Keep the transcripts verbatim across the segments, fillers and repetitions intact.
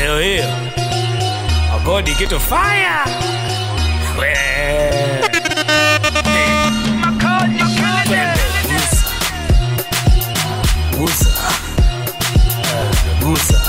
Leo hiyo Agodi kitu fire. We Makonyo kile Gusa Gusa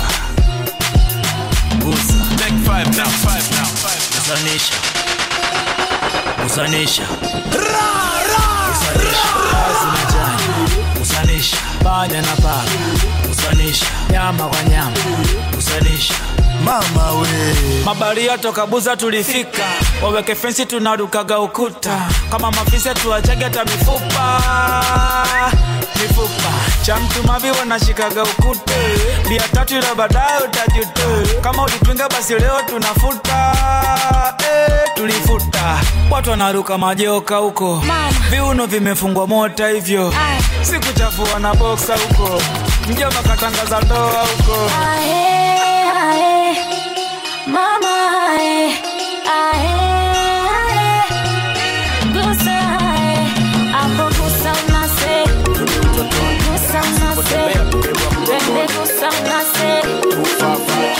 Gusa Make five now, five now, five now. Usanisha Usanisha Ra ra Usanisha Kazi majani Usanisha Panya na paka Usanisha Nyama kwa nyama Usanisha Mama we Mabaria toka Buza tulifika. Waweke fensi tunarukaga ukuta. Kama mafisi tuachage hata mifupa. Mifupa cha mtu mavi wanashikaga ukute. Bia tatu ila baadaye utajute. Kama ulipinga basi leo tunafuta. Eh, tulifuta. Watu wanaruka majoka huko. Viuno vimefungwa mota hivyo. Siku chafua na boxa huko. Mjomba katangaza ndoa huko. Ae, ae, mama ae, ae, ae, gusa ae, hapo gusa unase, gusa unase, twende gusa unase, gusa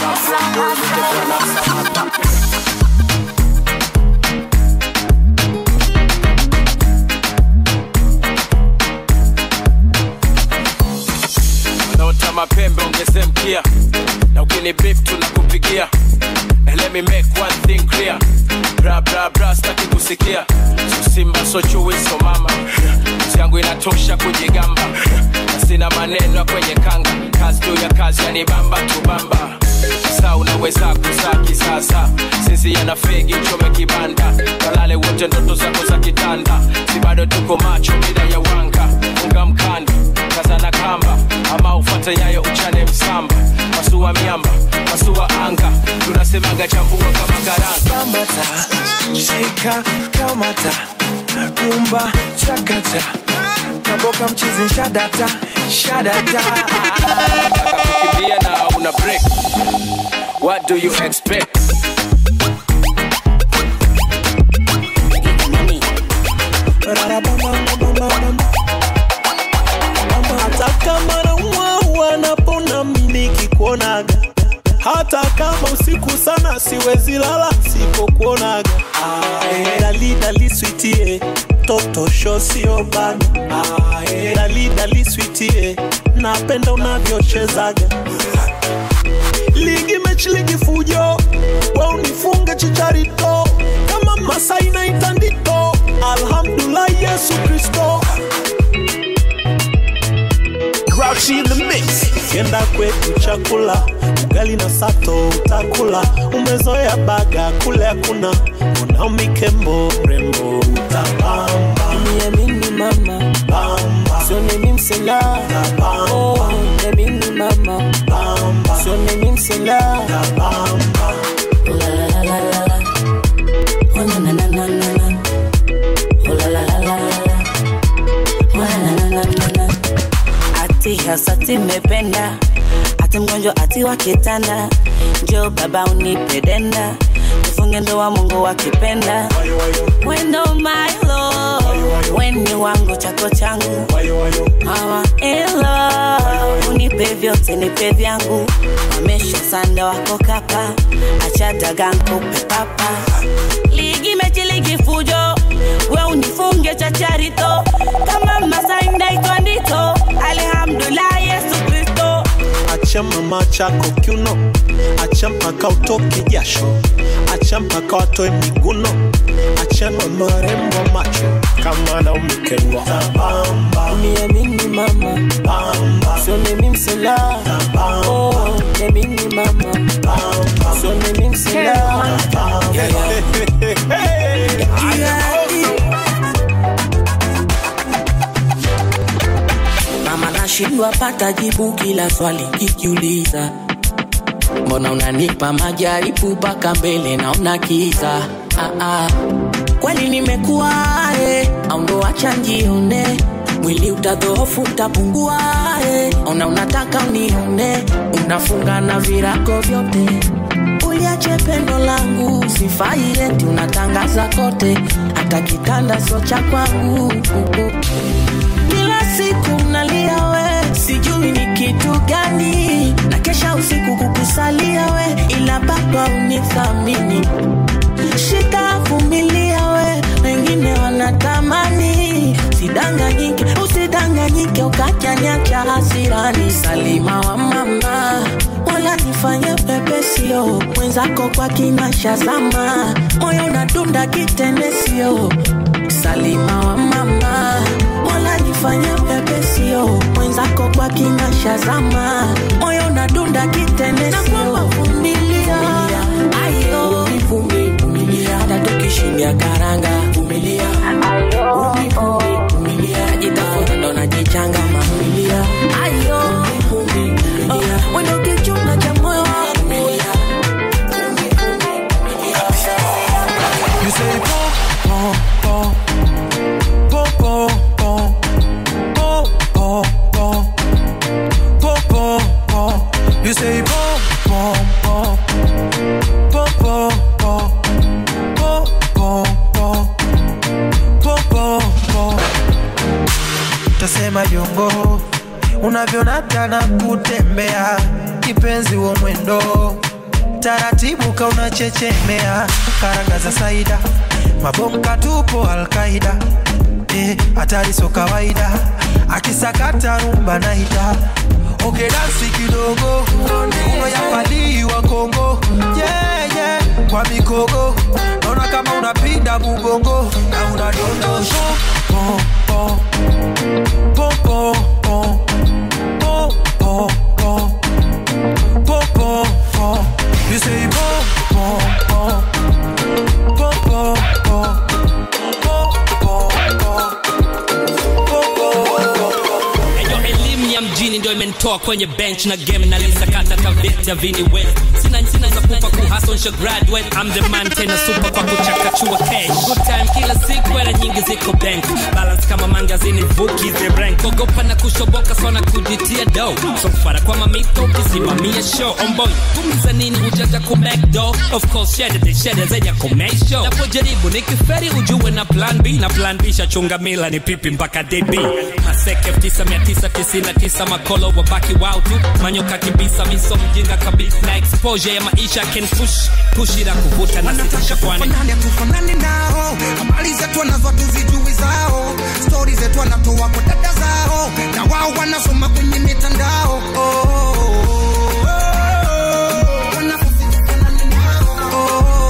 unase. Mapembe ongeze mkia na ukini beef tunakupigia. And let me make one thing clear. Bra bra bra staki kusikia. So simba so chui so mama. Yangu inatosha kujigamba. Na sina maneno kwenye kanga. Kazi juu ya kazi yani bamba tu bamba. Sasa unaweza kusaki sasa. Sisi yana fegi chome kibanda. Kalale wote ndoto zako za kitanda. Si bado tuko macho mida ya wanga. Unga mkanda kaza na kamba. Ama ufate nyayo uchane msamba. Masua miamba, masua anga. Tunasemaga chambua kama karanga. Kamata, shika, kamata. Rumba, chakata. Kaboka mchizi shadata, shadata. Kukimbia na una break. What do you expect? Hata kama na wanapona mimi kikuonaga. Hata kama usiku sana siwezi lala sipokuonaga. Ae dali dali sweetie toto show sio bana. Ae dali dali sweetie napenda unavyochezaga. Ligi mechi ligi fujo wewe unifunge chicharito kama Masai na itandito. Alhamdulillah Yesu Kristo. Grouchy in the mix. Kenda kwetu chakula ugali na sato utakula. Umezoea baga kule hakuna. Una mikembo rembo utabamba. Niamini mama bamba. So mimi msela oh niamini mama bamba. So mimi msela bamba. La la la la la. Oh na na na na na. Oh la la la la la. Oh na na na na na. Ati hasati mependa. Ati mgonjwa ati wakitanda. Njoo baba unipedenda. Tufunge ndoa Mungu akipenda. Wendo my love. Weni wangu chako changu. Mama elo. Unipe vyote nipe vyangu. Wamesha sanda wako kapa. Acha dagangu pepapa. Ligi mechi ligi fujo. We unifunge chacharito. Kama Masai ndaitwa ndito. Alhamdulillah Yesu Kristo. Acha mama chako kiuno. Acha mpaka utoke jasho. Acha mpaka watoe miguno. Acha mama rembo macho. Kama na umikengwa bamba. Niamini mama bamba. So mimi msela oh niamini mama bamba. So mimi msela yeah, yeah. Mama nashindwa pata jibu kila swali kikiuliza. Mbona unanipa majaribu paka mbele naona kiza. Ah ah. Kwani nimekuwa eh au ndo acha njione. Mwili utadhoofu utapungua eh. Ona unataka unione. Unafunga na virago vyote. Uliache pendo langu sifai eti unatangaza kote. Hata kitanda sio cha kwangu. Kila siku nalia we, sijui ni kitu gani. Na kesha usiku kukusalia we, na baba unithamini. Shika vumilia we, wengine wanatamani. Usidanganyike, usidanganyike ukachaniacha hasirani. Salima wa mama, wala nifanye pepesio. Mwenzako kwa kinasha zama, moyo unadunda kitendesio. Salima wa mama, wala nifanye pepesio. Mwenzako kwa kinasha zama, moyo unadunda kitendesio. Na kwa vumilia, ayo vumilia, hata tukishindia karanga vumilia, ayo vumilia, najitafuta ndo najichanga vumilia, ayo vumilia, wendo kichunga cha moyo vumilia. You say pom pom pom pom pom pom pom pom pom pom pom. You say pom pom pom pom pom pom pom pom pom pom pom. Tasema jongo unavyonata na kutembea, kipenzi wa mwendo taratibu kauna chechemea. Karanga za saida, mabomka tupo Al-Qaida. Eh, hatari so kawaida, akisakata rumba naita. Okay, dansi kidogo, uno ya pali wa Kongo. Yeah, yeah, kwa mikogo naona kama unapinda mugongo na unadondosha. Pom, pom, pom, pom, pom, pom, pom, pom, pom, pom, pom. You say pom, pom, pom, pom, pom, pom, pom, pom, pom. Eyo elimu ya mjini ndio imenitoa kwenye bench na game na lisa kata tabita vini west. Sina sina za kupa kuhustle nsha graduate. I'm the man tena super kwa kuchakachua cash. Good time kila siku era nyingi ziko bank. Balance kama mangazini vuki ze rank. Kogopa na kushoboka sana kujitia dough. So fara kwa mamito kisimamia show. On boy, kumiza nini ujaja ku back door. Of course share the share zeja ku make show. Napojaribu nikiferi ujue na plan B. Na plan B shachunga mila ni pipi mpaka D B. Maseke elfu tisa mia tisa tisini na tisa makolo wabaki wow tu. Manyoka kibisa miso mjinga kabisa. Na exposure ya maisha can push kushira kuvuta na sitisha kwani Fanane tufanane nao, habari zetu wanazo tuzijui zao, stories zetu wanatoa kwa dada zao, na wao wanasoma kwenye mitandao. Oh, oh, oh, oh, oh. Wanafufanane nao. Oh, oh,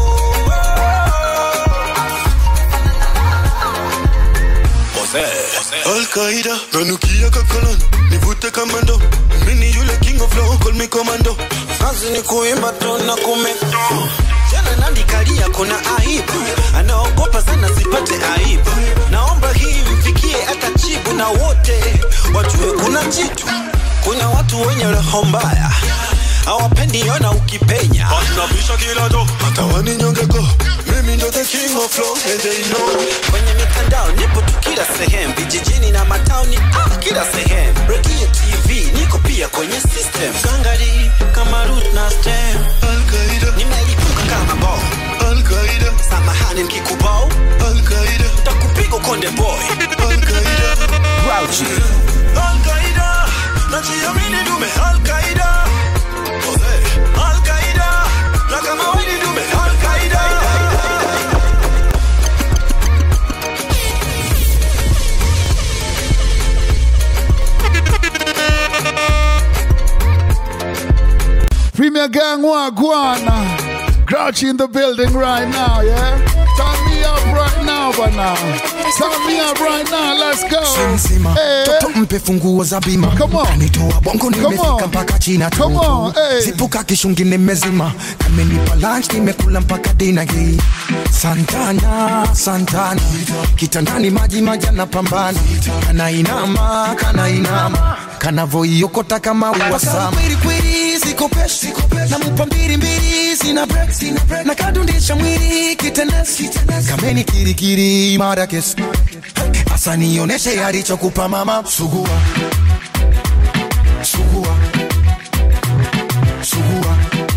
oh, oh. Al-Qaida, nanukia kakolon, nivute kamando. Mini yule king of flow, call me commando. Kazi ni kuimba tu na kumekto. Jana nandi kalia kuna aibu, anaogopa sana sipate aibu. Naomba hii mfikie hata chibu na wote wajue kuna jitu. Kuna watu wenye roho mbaya, hawapendi yona ukipenya. Anabisha kila do, hata wani nyongeko. Mimi ndo the king of flow, and they know. Kwenye mitandao nipo tu kila sehemu, vijijini na matauni ah, kila sehemu. Radio T V niko pia kwenye system. Gangari kama root na stem. Al-Qaida, nimelipuka kama ball. Al-Qaida, samahani nikikubao. Al-Qaida, takupiga konde boy. Al-Qaida, Grouchy. Al-Qaida, najiamini dume Al-Qaida. Al-Qaida, na kama wewe dume Al-Qaida. Premier Gang Wagwana, Grouchy in the building right now, yeah? Turn me up right now, but now. Turn me up right now, let's go. Sensima, hey. Toto mpe funguo za bima. Come on. Kanitoa bongo nimefika mpaka China. Come on, hey. Zipuka kishungi nimezima. Kamenipa lunch nimekula mpaka dinner hii. Santana, Santana. Kitandani maji majana pambana. Kana inama, kana inama. Kana voi yokota kama uwasama. Kwiri kwiri siko pesh, na mupa mbiri mbiri sina break, na kadundisha mwiri kitenesi. Kameni kiri kiri marakes. Asa nioneshe alichokupa mama. Sugua, sugua, sugua,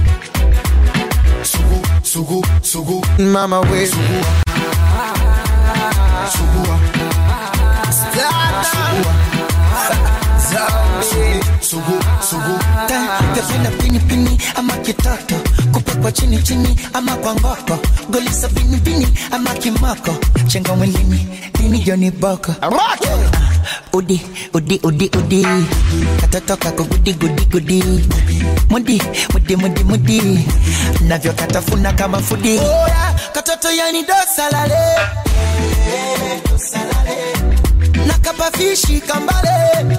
sugu, sugu, sugu. Mama we sugua, sugua, sugua, sugu, sugu. Tafina pini pini ama kitata. kwa chini chini ama kwa ngoko, goli sabini bini ama kimoko, chenga mwilini dini Johnny Boko. Udi udi udi udi katoto kako gudi gudi gudi mudi mudi mudi mudi navyo katafuna kama fudi. Oh yeah, katoto yani dosalale dosalale nakapafishi kambale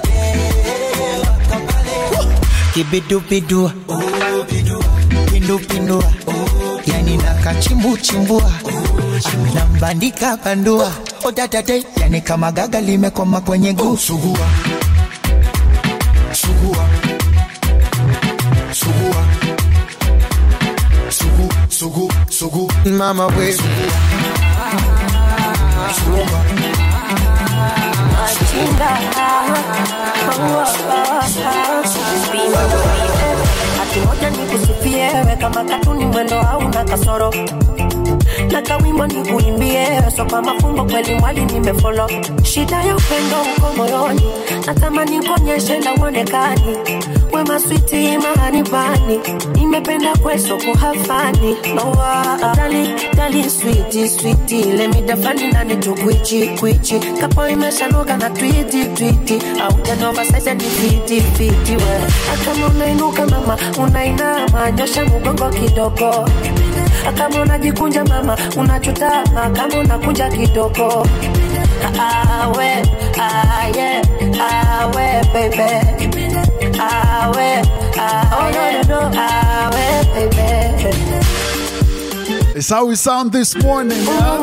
kibidu bidu oh bidu pindu pindu yani nakachimbu chimbua nambandika bandua odatate yani kama gaga limekoma kwenye guu. Sugua sugua sugua sugu sugu sugu mama we sugua ati moja nikusifie we kama katuni mwendo hauna kasoro, na kawimbo nikuimbie so kwa mafumbo kweli mwali nimefollow. Shida ya upendo uko moyoni, natamani kuonyeshe na uonekani wema sweetie mahani bani, nimependa kweso kuhafani mawa dali dali sweetie sweetie let me define nani tu kwichi kwichi kapo imeshanoga na tweety tweety au janova sasa ni fiti fiti we kama unainuka mama unainama nyosha mgongo kidogo, kama unajikunja mama unachutama, kama unakunja kidogo awe aye awe baby awe awe no awe baby. It's how we sound this morning,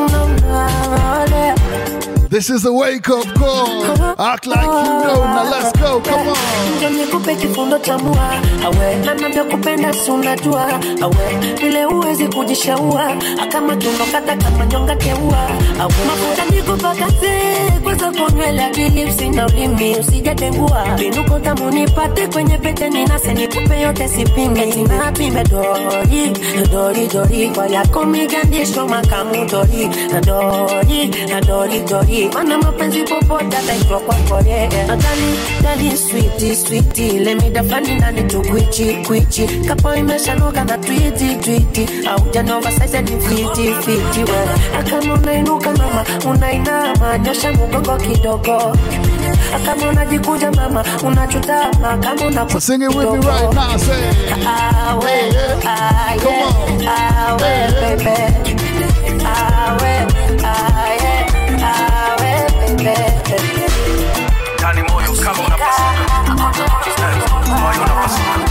huh? This is a wake-up call. Act like you know. Now let's go. Come on. Nikupe kifundo cha mua awe na navyokupenda si unajua awe vile uwezi kujishaua kama tunokata kama nyonga teua awe mafuta nikupakate kwa sababu nywele akilipsi na ulimi usijatengua vinuko tamu nipate kwenye pete ninase nikupe yote sipime tina pime dori dori dori kwa yako migandisho makamu dori dori dori dori mana mapenzi popote ataitwa kwa kore dali dali sweetie sweetie let me define nani tu kwichi kwichi kapo imeshanoga na tweety tweety au janova sasa ni fiti fiti we kama unainuka mama unainama nyosha mgongo kidogo, kama unajikunja mama unachutama, kama unakuja sing it with me right now say awe aye awe baby awe aye awe baby Tani moyo kama unapasuka moyo unapasuka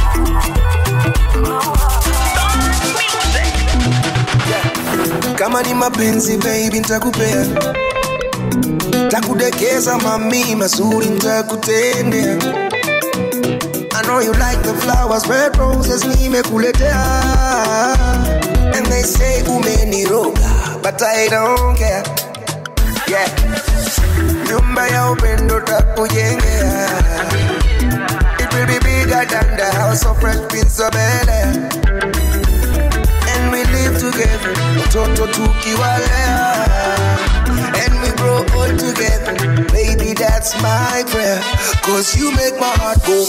kama ni mapenzi baby nitakupea, takudekeza mami mazuri nitakutendea. I know you like the flowers, red roses nimekuletea. And they say umeniroga, but I don't care. Yeah, nyumba ya upendo takujengea. It will be bigger than the house of Fresh Prince of Bel-Air. And we live together, toto tukiwalea. And we grow old together, baby that's my prayer. Cause you make my heart go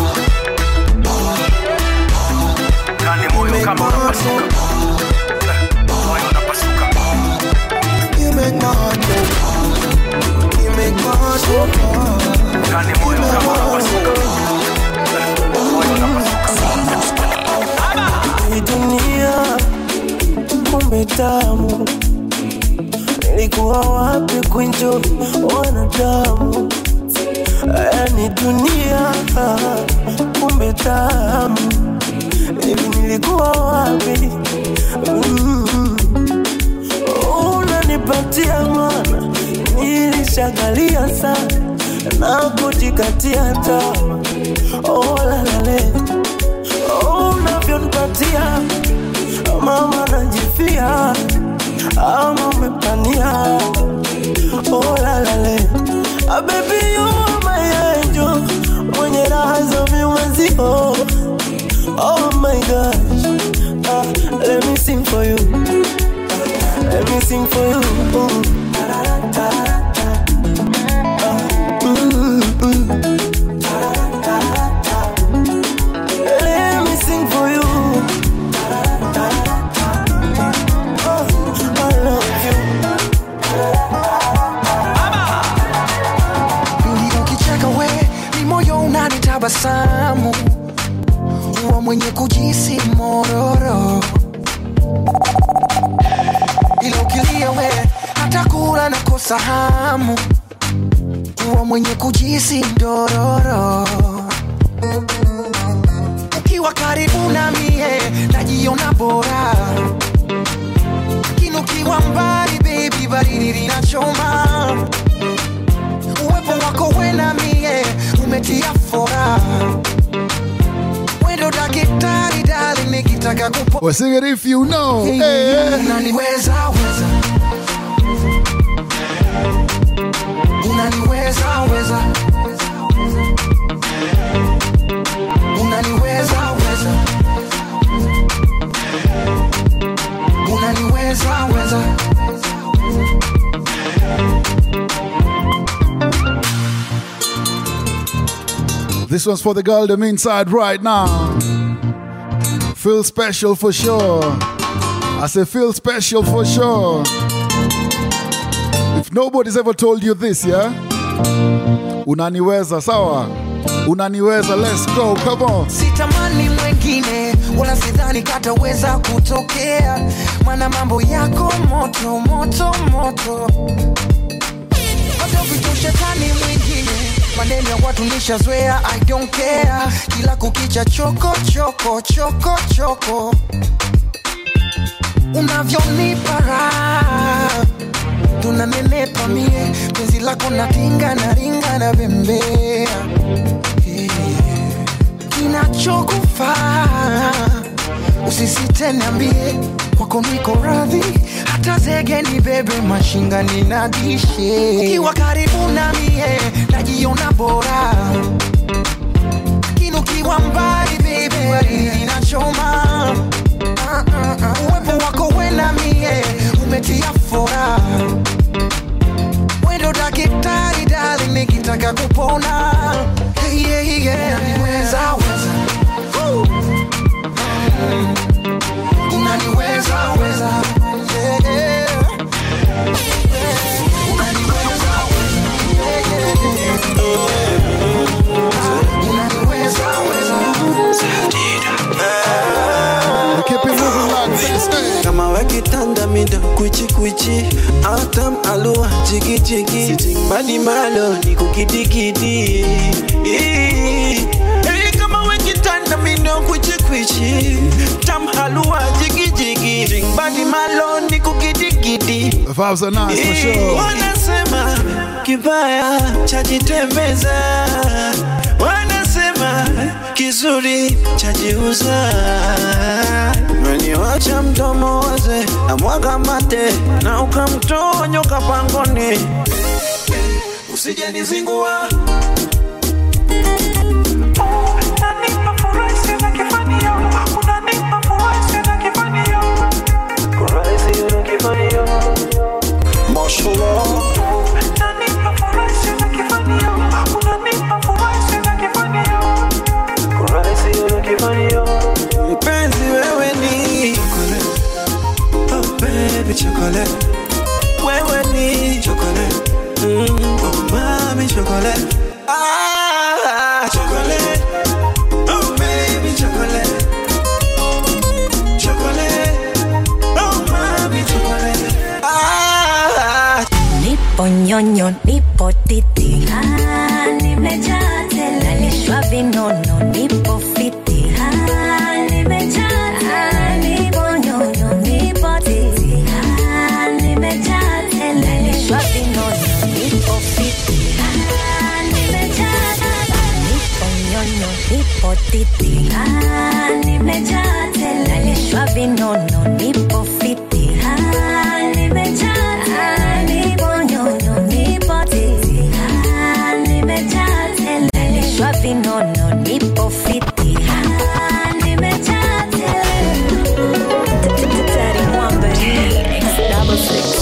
you make my heart go you make my heart go you make my heart go you make my dunia kumbe tamu, nilikuwa wapi kuenjoy wanadamu? Yani dunia kumbe tamu, hivi nilikuwa wapi? Mm-hmm. Unanipatia mana nilishagalia sana na kujikatia tamu. Oh la la le, oh unavyonipatia mama najifia ama umepania. Oh la la le, ah baby you are my angel, mwenye raha za miwazio. Oh my gosh, uh, let me sing for you, uh, let me sing for you. Uh, mm, mm. Let me sing for you. mwenye kujisi mororo, ila ukilia we hata kula na kosa hamu, kuwa mwenye kujisi dororo. Ukiwa karibu na mie najiona bora, kinukiwa mbali baby baridi linachoma. Uwepo wako we na mie umetia fora, wendo dakitari dali nikitaka kupo. Well, sing it if you know. Hey, hey. Unaniweza weza, unaniweza weza, unaniweza weza, unaniweza weza. This one's for the girl them inside right now. Feel special for sure. I say feel special for sure. If nobody's ever told you this, yeah? Unaniweza, sawa? Unaniweza, let's go, come on. Sitamani mwengine, wala sidhani kataweza kutokea, mana mambo yako moto, moto, moto. Hata vitu shetani mwingine, maneno ya watu nishazoea, I don't care. Kila kukicha choko, choko, choko, choko. Unavyonipa raha, tunanenepa mie, penzi lako natinga na ringa na bembea. Kinachokufaa usisite niambie, kwako niko radhi, hata zege ni bebe mashinga ninadishe. Ukiwa karibu na mie najiona bora, kinukiwa mbali bebe baridi inachoma. uh, uh, uh. Uwepo wako we na mie umetia fora, wendo dakitari dali nikitaka kupona. Hey, yeah, yeah. Unaniweza weza, unaniweza weza, yeah, yeah. Unaniweza weza, yeah, yeah. Unaniweza weza. Keep it moving like this, hey. Kama wakitanda mido kuchi kuchi, atam alua jigi jigi, sitting body malo ni kukidikidi. Hey, kama wakitanda mido kuchi kuchi, tam alua jigi jigi, sitting body malo ni kukidikidi. The vibes are nice for sure. Wanasema kibaya chajitembeza, wanasema kizuri chajiuza. Meniwacha mdomo waze na mwaga mate, na ukamtoa nyoka pangoni, usije nizingua. Unanipa furaha sina kifanio, unanipa furaha sina kifanio, furaha sina kifanio. Mashallah. Unanipa furaha sina kifanio, unanipa furaha sina kifanio, furaha sina kifanio. Mpenzi wewe ni chocolate, oh baby chocolate, wewe ni chocolate, mm, oh mami chocolate, ah chocolate, oh baby chocolate, chocolate, oh mami chocolate, ah. Nipo nyonyo, nipo titi, ah, nimejaa tele, nalishwa vinono, nipo fiti, ah, nimejaa tele, nipo nyonyo, nipo titi, ah, nimejaa tele, nalishwa vinono, nipo fiti, ah, nimejaa tele, nipo nyonyo, nipo titi, ah, nimejaa tele, nalishwa vinono, nipo fiti, ah, nimejaa tele, nipo nyonyo, nipo titi, ah, nimejaa tele, nalishwa vinono, nipo fiti, ah, nimejaa tele. Daddy Mwamba, double six.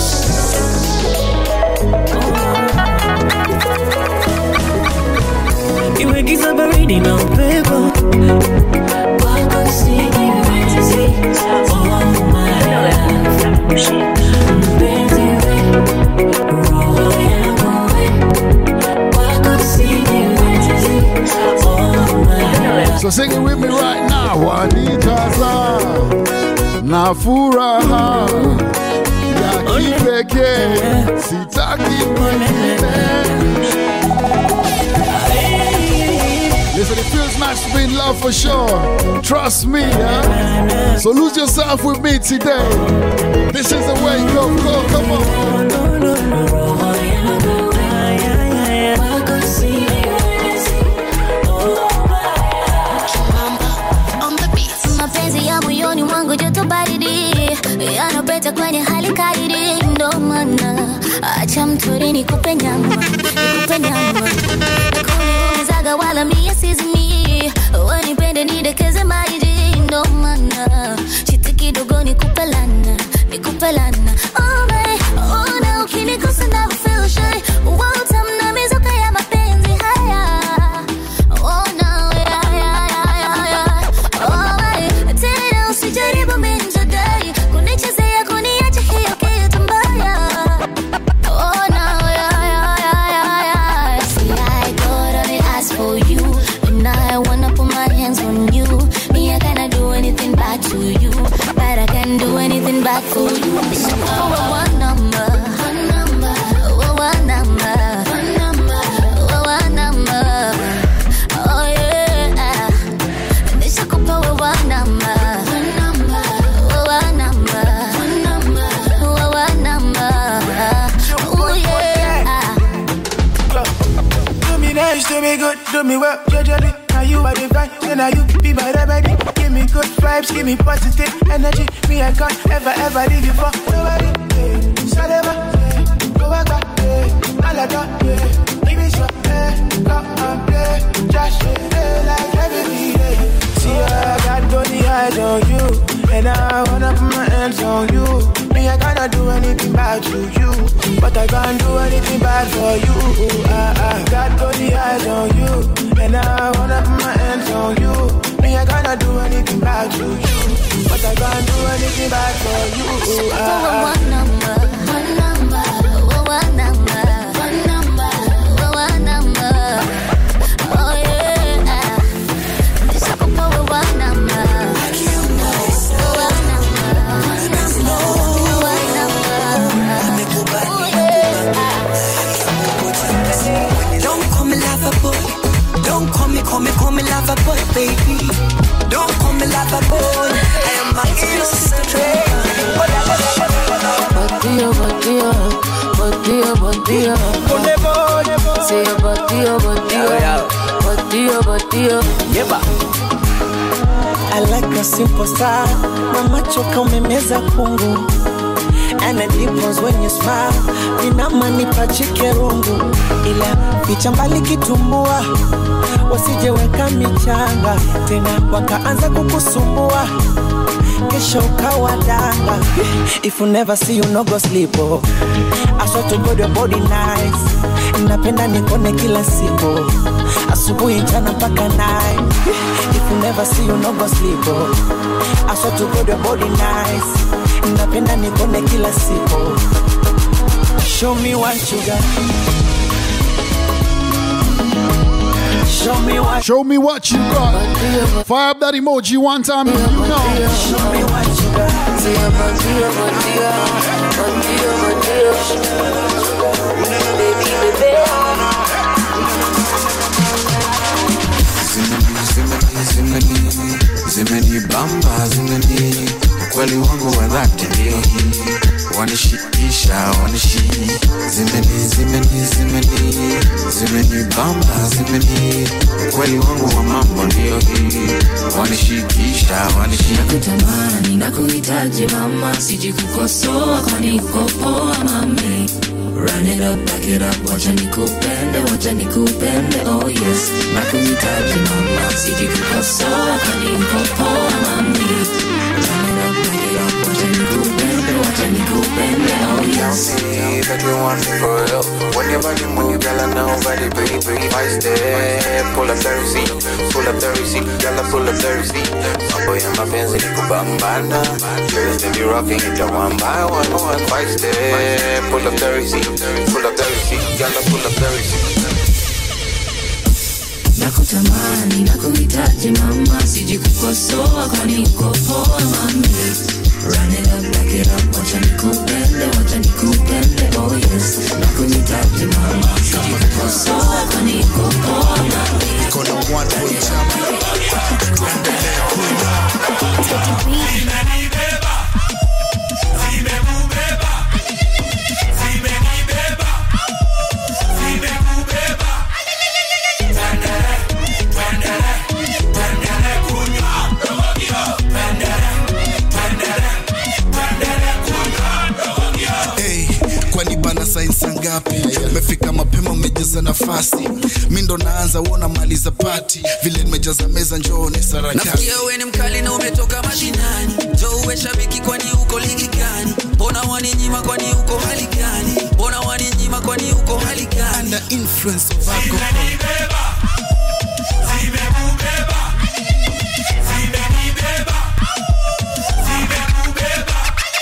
Iwe giza baridi na upepo, wako sijiwezi, oh my love, mpenzi we, roho yangu we, wako sijiwezi, oh my love. So sing it with me right now, Wani. unanikaza na furaha ya kipekee, sitaki mwingine. Listen, it feels nice to be in love for sure. Trust me, yeah? So lose yourself with me today. This is the way, go, go, come on. Mapenzi ya moyoni mwangu joto baridi, yanapeta kwenye hali kadiri. Ndo maana acha mtori nikupe nyama, nikupe nyama. Nakuniumizaga wala mie sizimi, wanipende nidekeze maji. Ndo maana chiti kidogo nikupe lana, nikupe lana. Oh my, oh na ukinikosa na feel shy. Utamna mizuka ya mapenzi haya. Oh no, yeah, yeah, yeah, yeah. Oh my, tena usijaribu minjadai kunichezea kuniacha hiyo kitu mbaya. Oh no, yeah, yeah, yeah, yeah. See, I got only ask for you, and I wanna put my hands on you. Me, I cannot do anything back to you, but I can do anything back for you. Oh, one number, one number, oh, one number, one number, oh, one number. Oh yeah, nishakupa one number, one number, oh, one number, one number, oh, one number. Oh yeah. Do me nice, do me good, do me well, judge. Now you are the vibe, so now you be my remedy. Give me good vibes, give me positive energy. Me, I can't ever, ever leave you for nobody. Saleva, go back, Malada, give me some, come and play. Just play like every day. See, I got body eyes on you, and I wanna put my hands on you. Me, I cannot do anything bad to you, but I can't do anything bad for you. I, I got body eyes on you, and I wanna put my hands on you. Me, I cannot do anything bad to you, but I can't do anything bad for you. I, I, one number, one number, oh, one number, one number, oh, one number. Oh yeah, nishakupa one number, oh, one number, oh, one number. Oh yeah. Don't call me lover boy, don't call me, call me, call me lover boy, baby. Don't call me lover boy, I am my innocent stray. Bandio, bandio, bandio, bandio. Say a bandio, bandio, bandio, bandio. Yeba. I like a simple style. Mama choka umemeza kungu. And it deepens when you smile. Inama nipachike rungu. Ila picha mbali kitumbua. Wasije weka michanga. Tena wakaanza kukusumbua. Kesho ukawa danga. If you never see you no go sleep oh. I swear to God your body nice. Napenda nikone kila siku. Asubuhi mchana mpaka night. If you never see you no go sleep oh. I swear to God your body nice. Napenda nikone kila siku. Show me what you got. Show me what, Show me what you got. Fire up that emoji one time if you know. Show me what you got. Say a bandio, bandio, bandio, bandio. Baby, baby. Zimeni, zimeni, zimeni bamba, zimeni. Ukweli wangu wa dhati ndio hii. Wanishikisha, wanishi. Zimeni, zimeni, zimeni. Zimeni bamba, zimeni. Ukweli wangu wa mambo ndio hii. Wanishikisha, wanishi. Nakutamani, nakuhitaji mama. Siji kukosoa kwani uko poa mami. Run it up, back it up, wacha nikupende, wacha nikupende, oh yes. Nakuhitaji mama, siji kukosoa kwani uko poa mami. Run it up, back it up, wacha nikupende, wacha nikupende, oh yes. That you want me for real. When your body move, girl, I know body pretty, pretty. Five step, pull up the receipt, pull up the receipt, girl, I pull up the receipt. Mambo ya mapenzi ni kubambana. Girls, they be rocking it one by one, one. Five step, pull up the receipt, pull up the receipt, girl, I pull up the receipt. nakutamani nakuhitaji mama siji kukosoa kwani uko poa mami run it up back it up wacha nikupende wacha nikupende oh yes nakuhitaji mama siji kukosoa kwani uko poa mami iko na one boy champion tuendelee kuina zimenibeba zimekubeba zimenibeba zimekubeba tendele tendele tendele kunywa rogio tendele tendele tendele kunywa rogio hey kwani bana sainsa ngapi umefika mapema umejaza nafasi mimi ndo naanza uona mali za party vile nimejaza meza njoo ni sarakati nafikia wewe ni mkali na umetoka mashinani njoo uwe shabiki kwani uko ligi gani mbona waninyima kwani uko hali gani mbona waninyima kwani uko hali gani under influence of alcohol zimenibeba zimekubeba zimenibeba zimekubeba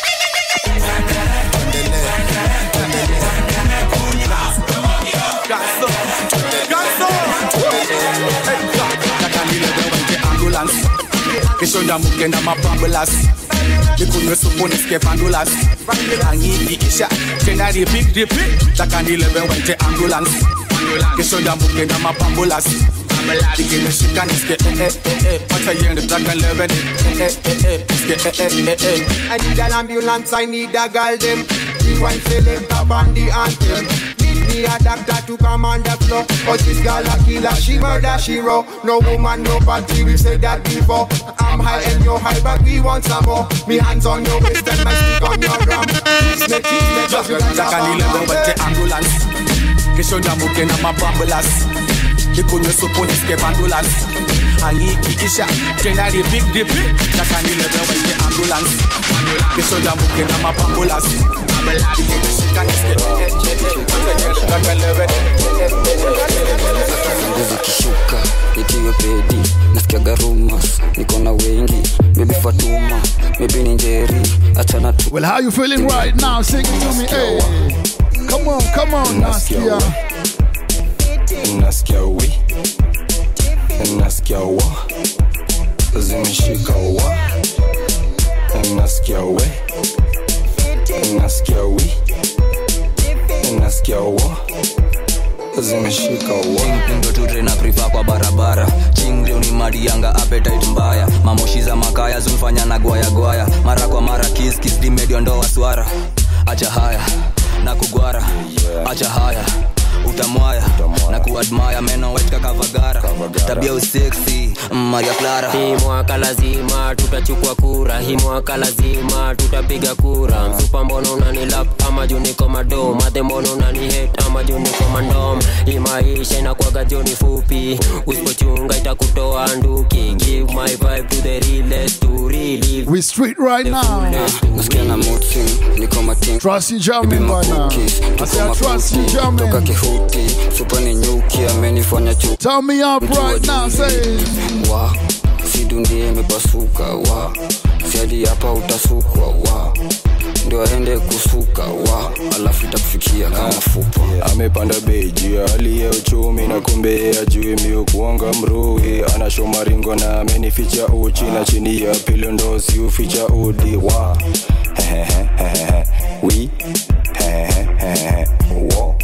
tendele tendele tendele kunywa gaso gaso takanile bwente ambulance kesho ndamuke na mapambulas nikunywe supu nisike pandulas angikikisha tena repeat repeat takanile bwente ambulance kesho ndamuke na mapambulas nikimeshika nisike eh eh eh eh wacha yende takanile eh eh eh eh nisike eh eh eh eh I need an ambulance, I need a girl them. She wants select up on the anthem. Need me a doctor to come on the floor. Cause this girl a killer, she murder, she raw. No woman, no party, we said that before. I'm high and you're high, but we want some more. Me hands on your waist and my stick on your ram. Teach me, teach me, just like takanile bwente ambulance kesho ndamuke na mapambulas nikunywe supu nisike pandulas angikikisha tena repeat repeat takanile bwente ambulance kesho ndamuke na mapambulas nikimeshika nisike eh eh eh takanile nguvu kishuka nikiwe pedi nasikia garumas niko na wengi maybe Fatuma maybe ni Njeri achana tu. Well, how you feeling right now? Sing it to me, hey. Come on, come on, Naskia. Naskia we Naskia wa zimeshika wa Naskia we Naskia we Naskia wa zimeshika wa ndo tutre na prefer kwa barabara chingre ni madi yanga appetite mbaya mamoshi za makaya zumfanya na gwaya gwaya mara kwa mara kiss kiss di medio ndo waswara acha haya na kugwara acha haya utamwaya na kuadmire meno wet kaka vagara tabia usexy Maria Clara hii mwaka lazima tutachukua kura hii mwaka lazima tutapiga kura msupa mbono unanilap ama juu niko madom madhe mbono unanihate ama juu niko mandom hii maisha inakuwaga joni fupi usipochunga itakutoa nduki give my vibe to the realest to really we street right now nasikia na moti niko mating trust you jamming bana I say trust you jamming toka kihuti super ni nyuki amenifanya chu tell me up right now say wa si dunia imepasuka wa si hadi hapa utasukwa wa ndio aende kusuka wa alafu itakufikia kama fupa amepanda beji hali ya uchumi na kumbe ajui mio kuanga mruhi anashoma ringo na amenificha uchi na chini ya pilo ndo si uficha udi wa we wo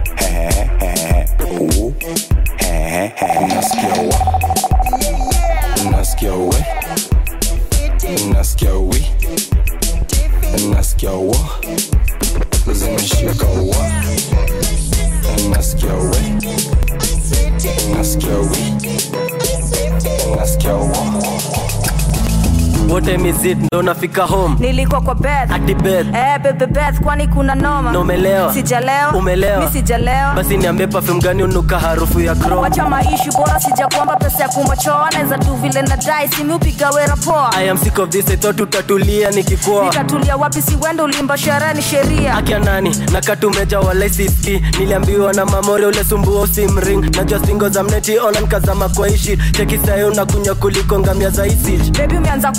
u nasikia wa nasikia we nasikia we nasikia wa zimeshika wa nasikia we nasikia we nasikia wa What time is it? Ndo nafika home. Nilikuwa kwa Beth. Ati Beth. Eh, bebe Beth, kwani kuna noma? Na umelewa? Sijalewa. Umelewa? Mimi sijalewa. Basi niambie perfume gani unuka harufu ya chrome? Wacha maishu bora sijakuomba pesa ya kumochoa naweza tu vile na dai simu upiga wera poa. I am sick of this, I thought tutatulia nikikuwa. Nitatulia wapi si wendo ulimba sherehe ni sheria. Akia nani? Na katumeja wala sisi. Niliambiwa na mamore ule sumbua usimring. Najua singo za mneti online kazama kwa ishi. Cheki sayo unakunya kuliko ngamia za isi. Baby umeanza kunitu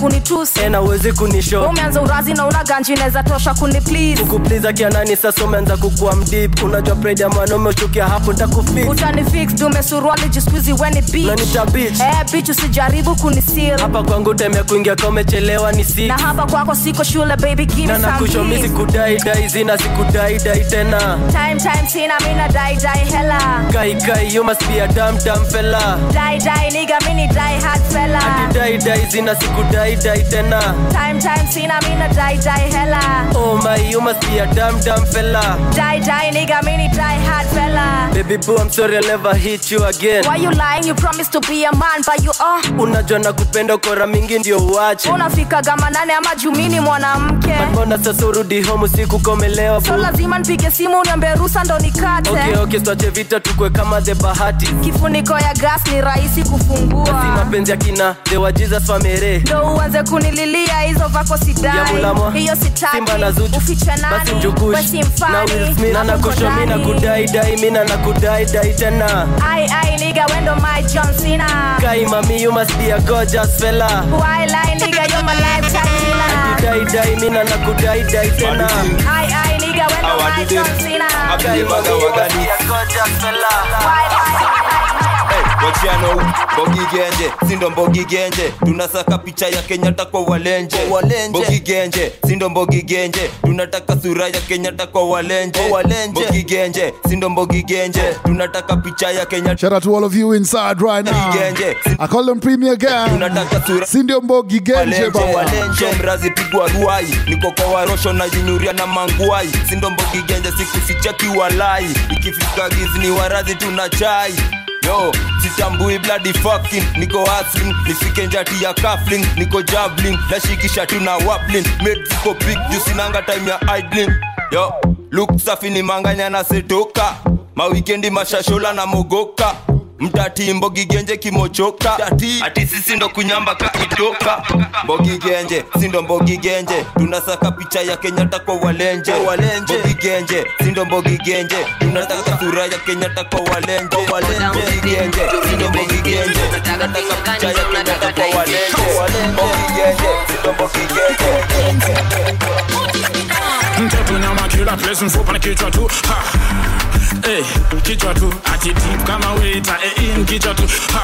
juice Ena uwezi kunisho Umeanza urazi na una ganji neza tosha kuni please Kukupliza kia nani sasa umeanza kukua mdip Unajua pride ya mwanaume uchukia hapo ntakufix Utani fix dume suruali jiskuizi when it beach Unanita bitch Eh bitch usijaribu kuniseal Hapa kwangu time kuingia kama umechelewa ni six Na hapa kwako siko shule baby give me some Na nakushomi sikudai dai zina sikudai dai tena Time time sina mina die die hella Kai kai you must be a damn damn fella Die die nigga mini die hard fella Ati die die zina sikudai dai tena Time time sina mina die die hella Oh my you must be a damn damn fella Die die nigga mini die hard fella Baby boo I'm sorry I'll never hit you again Why you lying you promised to be a man but you are Unajua nakupenda ukora mingi ndio uache Unafika gama nane ama jumini mwanamke Mbona sasa urudi home usiku komelewa boo So lazima nipige simu uniambie ruhusa ndo nikate Okay okay tuache vita tukwe kama the bahati Kifuniko ya gas ni rahisi kufungua Basi mapenzi ya kina the wa Jesus famere Ndo uanze kunililia hizo vako sidai Ya mulamwa Hiyo sitaki Simba na Zuchu Ufiche nani Basi mjukush Wesi mfani Na Will Smith Na nakusho mina kudai dai Mina na kudai dai tena Ai ai nigga wendo my John Cena Kai mami you must be a gorgeous fella Why lie nigga you're my lifetime killer Kudai dai mina na kudai dai tena Ai ai nigga wendo my John Cena Kai mami you must be a gorgeous fella Why lie Wachiano, Mbogi Genje, Sindo Mbogi Genje Tunasaka picha ya Kenyatta kwa walenje Mbogi Genje, Sindo Mbogi Genje Tunataka sura ya Kenyatta kwa walenje Mbogi Genje, Sindo Mbogi Genje Tunataka picha ya Kenyatta. Shout out to all of you inside right now. I call them Premier Gang. Sindo Mbogi Genje Walenje mrazi pigwa ruai Niko kwa warosho na jinyuria na manguai Sindo Mbogi Genje sikuficha kiwalai Ikifika gizi ni warazi tunachai Yo, sitambui bloody fucking Niko hustling, nifike njati ya cuffling Niko jabbling, nashikisha tuna wappling Made ziko big, jusinanga time ya idling Yo, look safi ni manganya na setoka Ma weekendi mashashola na mogoka Mtati Mbogi Genje kimochoka Ati sisi ndo kunyamba ka itoka Mbogi Genje, sindo Mbogi Genje Tunasaka picha ya Kenyatta kwa walenje Mbogi Genje, sindo Mbogi Genje Tunataka sura ya Kenyatta kwa walenje Mbogi Genje, sindo Mbogi Genje Tunataka picha ya Kenyatta kwa walenje Mbogi Genje, sindo Mbogi Genje Mtoto nyama kila place mfupa na kichwa tu ha. Eh, kichwa tu ati deep kama waiter eh in kichwa tu ha.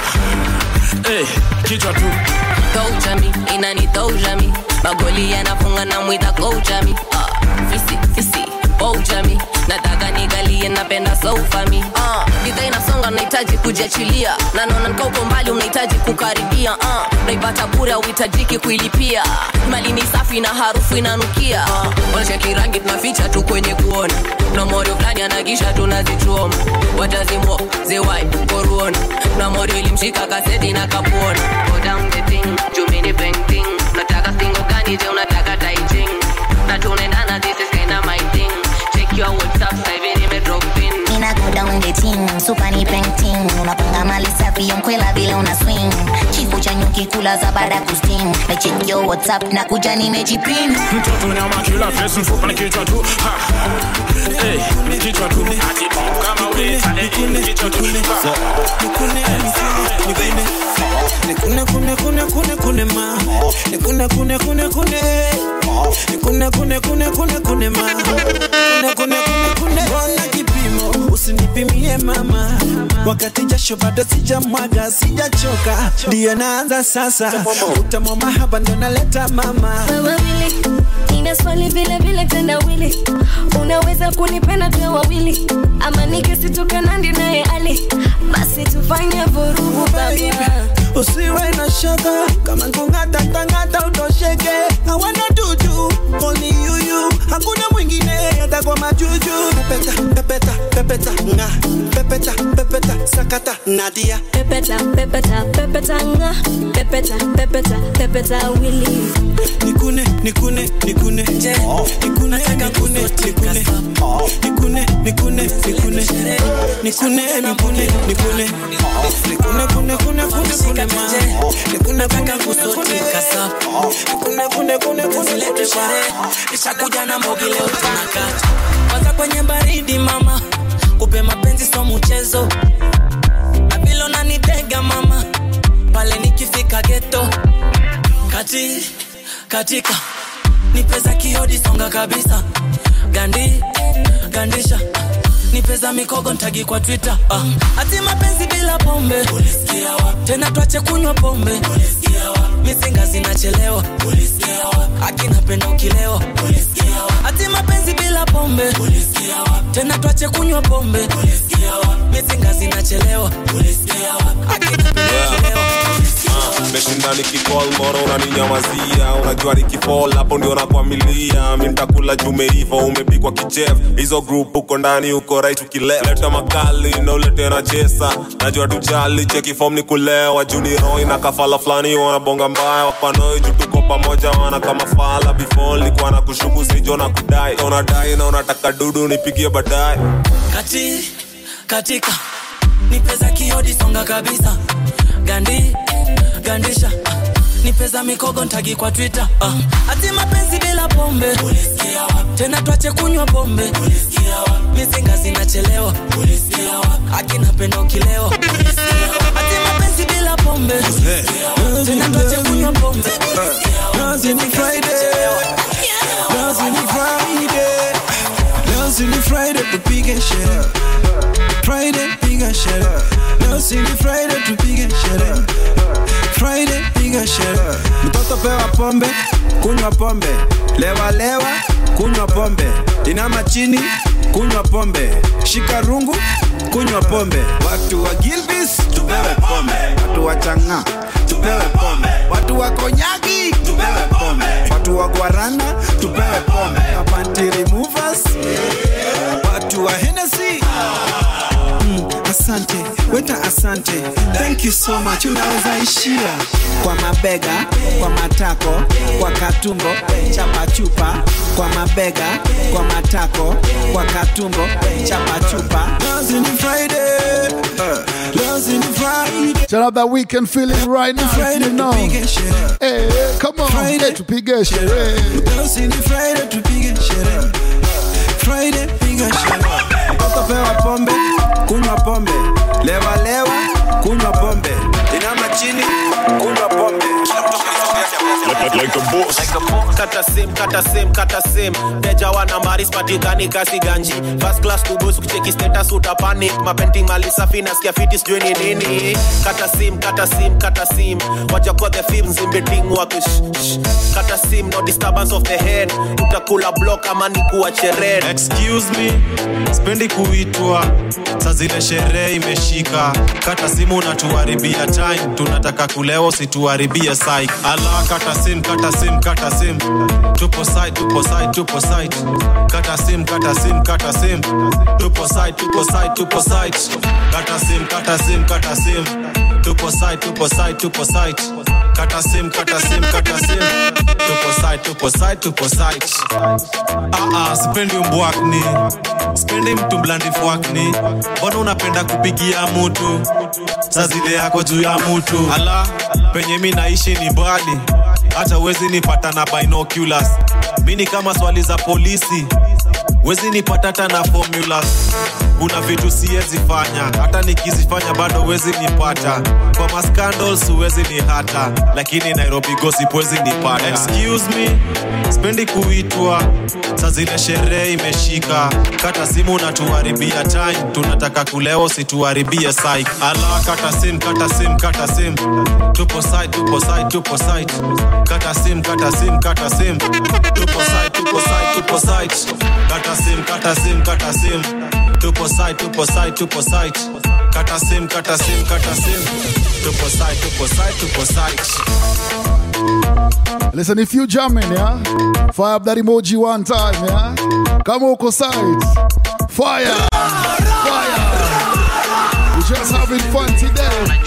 Eh, kichwa tu Coach me, inani toja me Magoli yanafunga na mwita coach me ah, Fisi, fisi, coach me Nataka nigalie napenda sofa me ah, Gita inasonga nahitaji kujiachilia Na naona nikauko mbali unahitaji kukaribia ah, Naipata bure uhitajiki kuilipia Mali ni safi na harufu inanukia ah, Wanasheki rangi tunaficha tu kwenye kuona Na morio flani anagisha tunazichuoma Watazimwo, zewai, koruona Na morio ilimshika kaseti na kapuona Go down the thing, jumini painting Nataka singo gani je unataka taiting Na tunendana this is kinda my thing Check your WhatsApp, saivi nime drop in Nina go down the thing, super ni painting Unapanga mali safi yonkwela vile una swing Chifu cha nyuki kula za bada kusting Na check your WhatsApp na kuja nimejipin Mtoto nyama kila face mfupa na kichwa tu ha. Eh, kichwa tu ati deep kama waiter eh in kichwa tu ha. Nikune, nikune Nikune, kune, kune, kune, kune ma Nikune, kune, kune, kune Nikune, kune, kune, kune, kune ma Kune, kune, kune, kune Mbona kipimo, usinipimie mama Wakati jasho bado sijamwaga, sijachoka Ndiyo naanza sasa Utamu mahaba ndo naleta mama Wewe wili, nina swali vile vile tenda wili Unaweza kunipenda tuwe wawili Ama nikisitoka nandi nae ali Basi tufanye vurugu baba Usiwe na shaka Kama nkungata tangata utosheke I wanna do you, only you you Hakuna mwingine hata kwa majuju Pepeta, pepeta, pepeta, nga Pepeta, pepeta, sakata, Nadia Pepeta, pepeta, pepeta, nga Pepeta, pepeta, pepeta, wili Nikune, nikune, nikune Nikune, nikune, nikune Nikune, nikune, nikune Nikune, nikune, nikune Nikune, kune, kune, kune, kune ma Nikune, kune, kune, kune Nikune, kune, kune, kune Nishakuja na Mbogi leo tunakata Kwanza kwenye baridi mama Kupe mapenzi so mchezo Na vile unanitega mama Pale nikifika ghetto Kati katika nipeza kiodi songa kabisa gandi gandisha nipeza mikogo ntagi kwa Twitter uh. Ati mapenzi bila pombe ulisikia wapi? Tena tuache kunywa pombe ulisikia wapi? Misinga zinachelewa ulisikia wapi? Akina penda ukilewa ulisikia wapi? Ati mapenzi bila pombe ulisikia wapi? Tena tuache kunywa pombe ulisikia wapi? Misinga zinachelewa ulisikia wapi? Akina penda ukilewa Meshinda nikicall moro unaninyamazia. Unajua nikifall hapo ndio nakwamilia. Mimi nitakula jume hivyo umepikwa kichef. Hizo group uko ndani uko right ukileft. Leta makali no lete na chesa. Najua tujali cheki form ni kulewa. Juni Roy na kafala flani wanabonga mbaya. Wapanoi juu tuko pamoja wana kama fala. Before nilikuwa na kushuku sijo na kudai. Unadai na unataka dudu nipigie baadaye. Kati katika nipeza kiodi songa kabisa gandi gandisha nipeza mikogo ntagi kwa Twitter uh. Ati mapenzi bila pombe ulisikia wapi? Tena tuache kunywa pombe ulisikia wapi? Misinga zinachelewa ulisikia wapi? Akina penda ukilewa ulisikia wapi? Ati mapenzi bila pombe ulisikia wapi? Tena tuache kunywa pombe ulisikia wapi? Leo ni Friday, leo ni Friday, leo ni Friday tupige sherehe. Friday piga sherehe, leo ni Friday tupige sherehe. Friday piga sherehe. Mtoto pewa pombe, kunywa pombe. Lewa lewa, kunywa pombe. Inama chini, kunywa pombe. Shika rungu, kunywa pombe. Watu wa Gilbis, tupewe pombe. Watu wa Changa, tupewe pombe. Watu wa Konyagi, tupewe pombe. Watu wa Guarana, tupewe pombe. Panty removers, watu wa Hennessy. Mm, asante, weta asante. Thank you so much. Unaweza ishia kwa mabega, kwa matako, kwa katumbo, chapa chupa. Kwa mabega, kwa matako, kwa katumbo, chapa chupa. Leo ni Friday, leo ni Friday. Shout out that weekend feeling right now, if you know. Hey, come on, Friday tupige sherehe. Leo ni Friday tupige sherehe. Friday piga sherehe. Mtoto pewa pombe, kunywa pombe. Lewa lewa, kunywa pombe. Inama chini, kunywa pombe. Like, like a boss. Like a boss. Kata sim, kata sim, kata sim. Deja wana maris patikani kasi ganji. First class to boss kucheki status uta panic. Mapenting mali safi na skia fitis juu ni nini. Kata sim, kata sim, kata sim. Waja kwa the films in between wakish. Kata sim, no disturbance of the head. Utakula block ama ni kuwa red. Excuse me, spendi kuitwa. Saa zile sherehe imeshika. Kata simu na tuharibia time. Tunataka kulewa situharibia psych. Ala kata sim, kata sim, kata sim. Tupo side, tupo side, tupo side. Kata sim, kata sim, kata sim. Tupo side, tupo side, tupo side. Kata sim, kata sim, kata sim. Tupo side, tupo side, tupo side. Kata sim, kata sim, kata sim. Tupo side, tupo side, tupo side. Ah ah, sipendi mbwakni. Sipendi mtu blandifu wakni. Mbona unapenda kupigia mtu? Saa zile yako juu ya mtu. Ala, penye mi naishi ni mbali. Hata wezi nipata na binoculars. Mini kama swali za polisi. Wezi nipata hata na formulas. Kuna vitu siezi fanya. Hata nikizifanya bado wezi nipata. Kwa ma scandals uwezi ni hata. Lakini Nairobi gossip wezi nipata. Excuse me, spendi kuitwa. Saa zile sherehe imeshika. Kata simu na tuharibia time. Tunataka kulewa situharibia psych. Ala kata sim, kata sim, kata sim. Tupo side, tupo side, tupo side. Kata sim, kata sim, kata sim. Tupo side, tupo side, tupo side. Kata sim, kata sim, kata sim. Tupo side, tupo side, tupo side. Kata sim, kata sim, kata sim. Tupo side, tupo side, tupo side. Listen, if you jamming, yeah, fire up that emoji one time, yeah. Come on, side, fire, fire. We're just having fun today.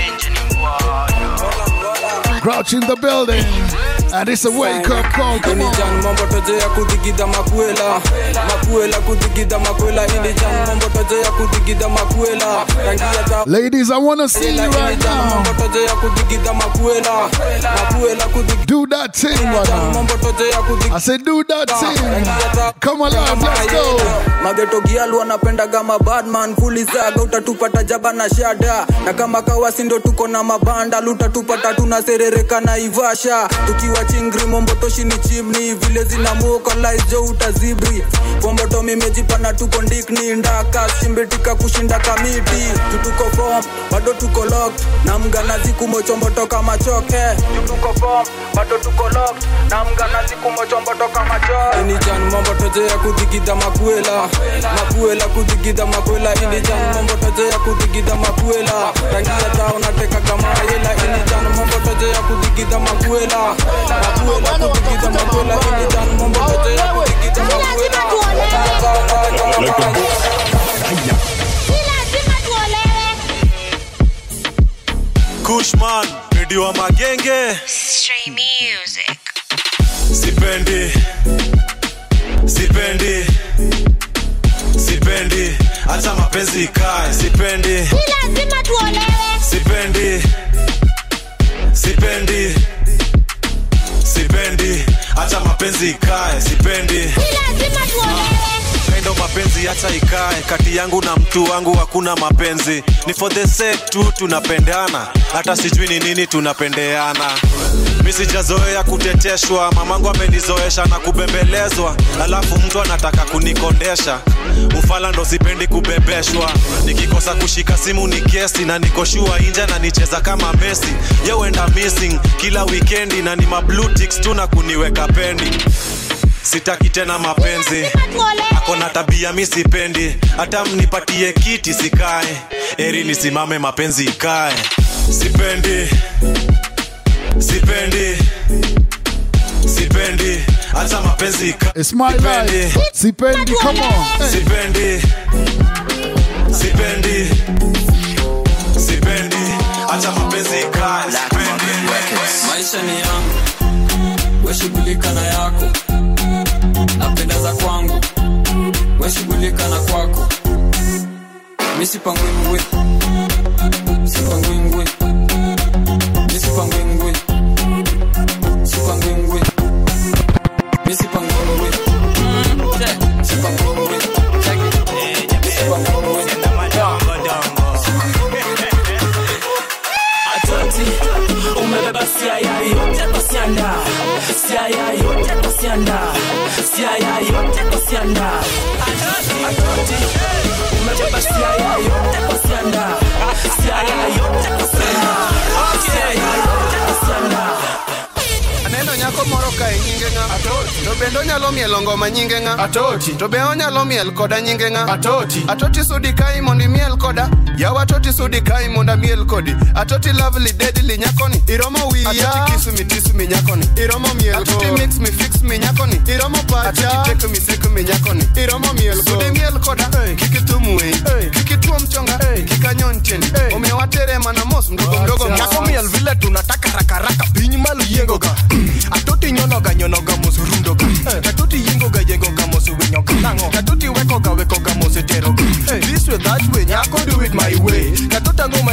Crouch in the building, and it's a wake up call. Come on. Mambo toje ya kudigida makwela, makwela kudigida makwela. Ini jan mambo toje ya kudigida makwela. Ladies, I wanna see you right now. Mambo toje ya kudigida makwela, makwela kudigida. Do that thing, man. I said, do that thing. Come alive, let's go. Mageto gialu wanapenda kama badman. Kulizaga utatupata jaba na shada. Na kama kawasi ndo tuko na mabanda. Lutatupata tunaserereka na ivasha. Tukiwa chingri momboto shini chimni. Vile zina muoka laizo utazibri. Pomboto mimejipana tuko ndikni. Ndaka simbetika kushinda kamiti. Tutuko form, bado tuko locked. Na mganazi kumochomboto kama choke. Tutuko form, bado tuko locked. Na mganazi kumochomboto kama choke. Ini jan momboto je ya kudigida makuela. Makuela kudigida makuela. Ini jan momboto je ya kudigida makuela. Rangi ya tao nateka kama hela. Ini jan momboto je ya kudigida makuela. Makuela kudigida makuela. Ini jan momboto je ya kudigida makuela. Kushman, redio wa magenge. Stream music. Sipendi, sipendi, sipendi, acha mapenzi ikae. Sipendi, lazima tuolewe. Sipendi, sipendi, sipendi, acha mapenzi ikae. Sipendi, lazima tuolewe. Pendo mapenzi acha ikae. Kati yangu na mtu wangu hakuna mapenzi. Ni for the sake tu tunapendana. Hata sijui ni nini tunapendeana. Mimi sijazoea kuteteshwa. Mamangu amenizoesha na kubembelezwa. Alafu mtu anataka kunikondesha. Ufala ndo sipendi kubebeshwa. Nikikosa kushika simu ni kesi. Na nikoshua inja na nicheza kama Messi. Yo enda missing kila weekendi. Na ni ma blue ticks tu na kuniweka pendi. Sitaki tena mapenzi. Akona tabia mimi sipendi. Hata mnipatie kiti sikae. Eri nisimame mapenzi ikae. Sipendi, sipendi, sipendi, acha mapenzi ikae. It's my life. Sipendi, come on. Sipendi, sipendi, sipendi, acha mapenzi ikae. Maisha ni yangu, we shughulika na yako. Napenda za kwangu, we shughulika na kwako. Mimi sipangwi ngwe, sipangwi ngwe, mimi sipangwi ngwe, sipangwi ngwe, mimi sipangwi ngwe, sipangwi ngwe, sipangwi ngwe, senda madongo dongo. Atoti, umebeba siaya yote kwa sianda, siaya yote kwa sianda, siaya yote kwa sianda. Atoti, atoti, umebeba siaya yote kwa sianda, siaya yote kwa sianda, siaya yote kwa sianda. Aneno nyako moro ka nyinge nga Atoti. To bendo nyalo mielo ngoma nyinge nga Atoti. To be onyalo miel koda nyinge nga Atoti. Atoti sudi kai mondi miel koda. Yawa Atoti sudi kai monda miel kodi. Atoti lovely deadly nyakoni. Iromo wiya. Atoti kisu mi tisu mi nyakoni. Iromo miel ko. Atoti mix mi fix mi nyakoni. Iromo pacha. Atoti teku mi seku mi nyakoni. Iromo miel ko. Sudi miel koda. Hey. Kiki tumu hey. Kiki tuo mchonga hey. Kika nyonchen hey. Ome watere mana mos mdogo mdogo. Nyako miel vile tunataka raka raka. Pinyi malu yengoga. Atoti nyonoga nyonoga musurundoga. Atoti yengoga yengoga musuwinyoga. Atoti wekoga wekoga museteroga. This way that way nyako do it my way. Katota ngoma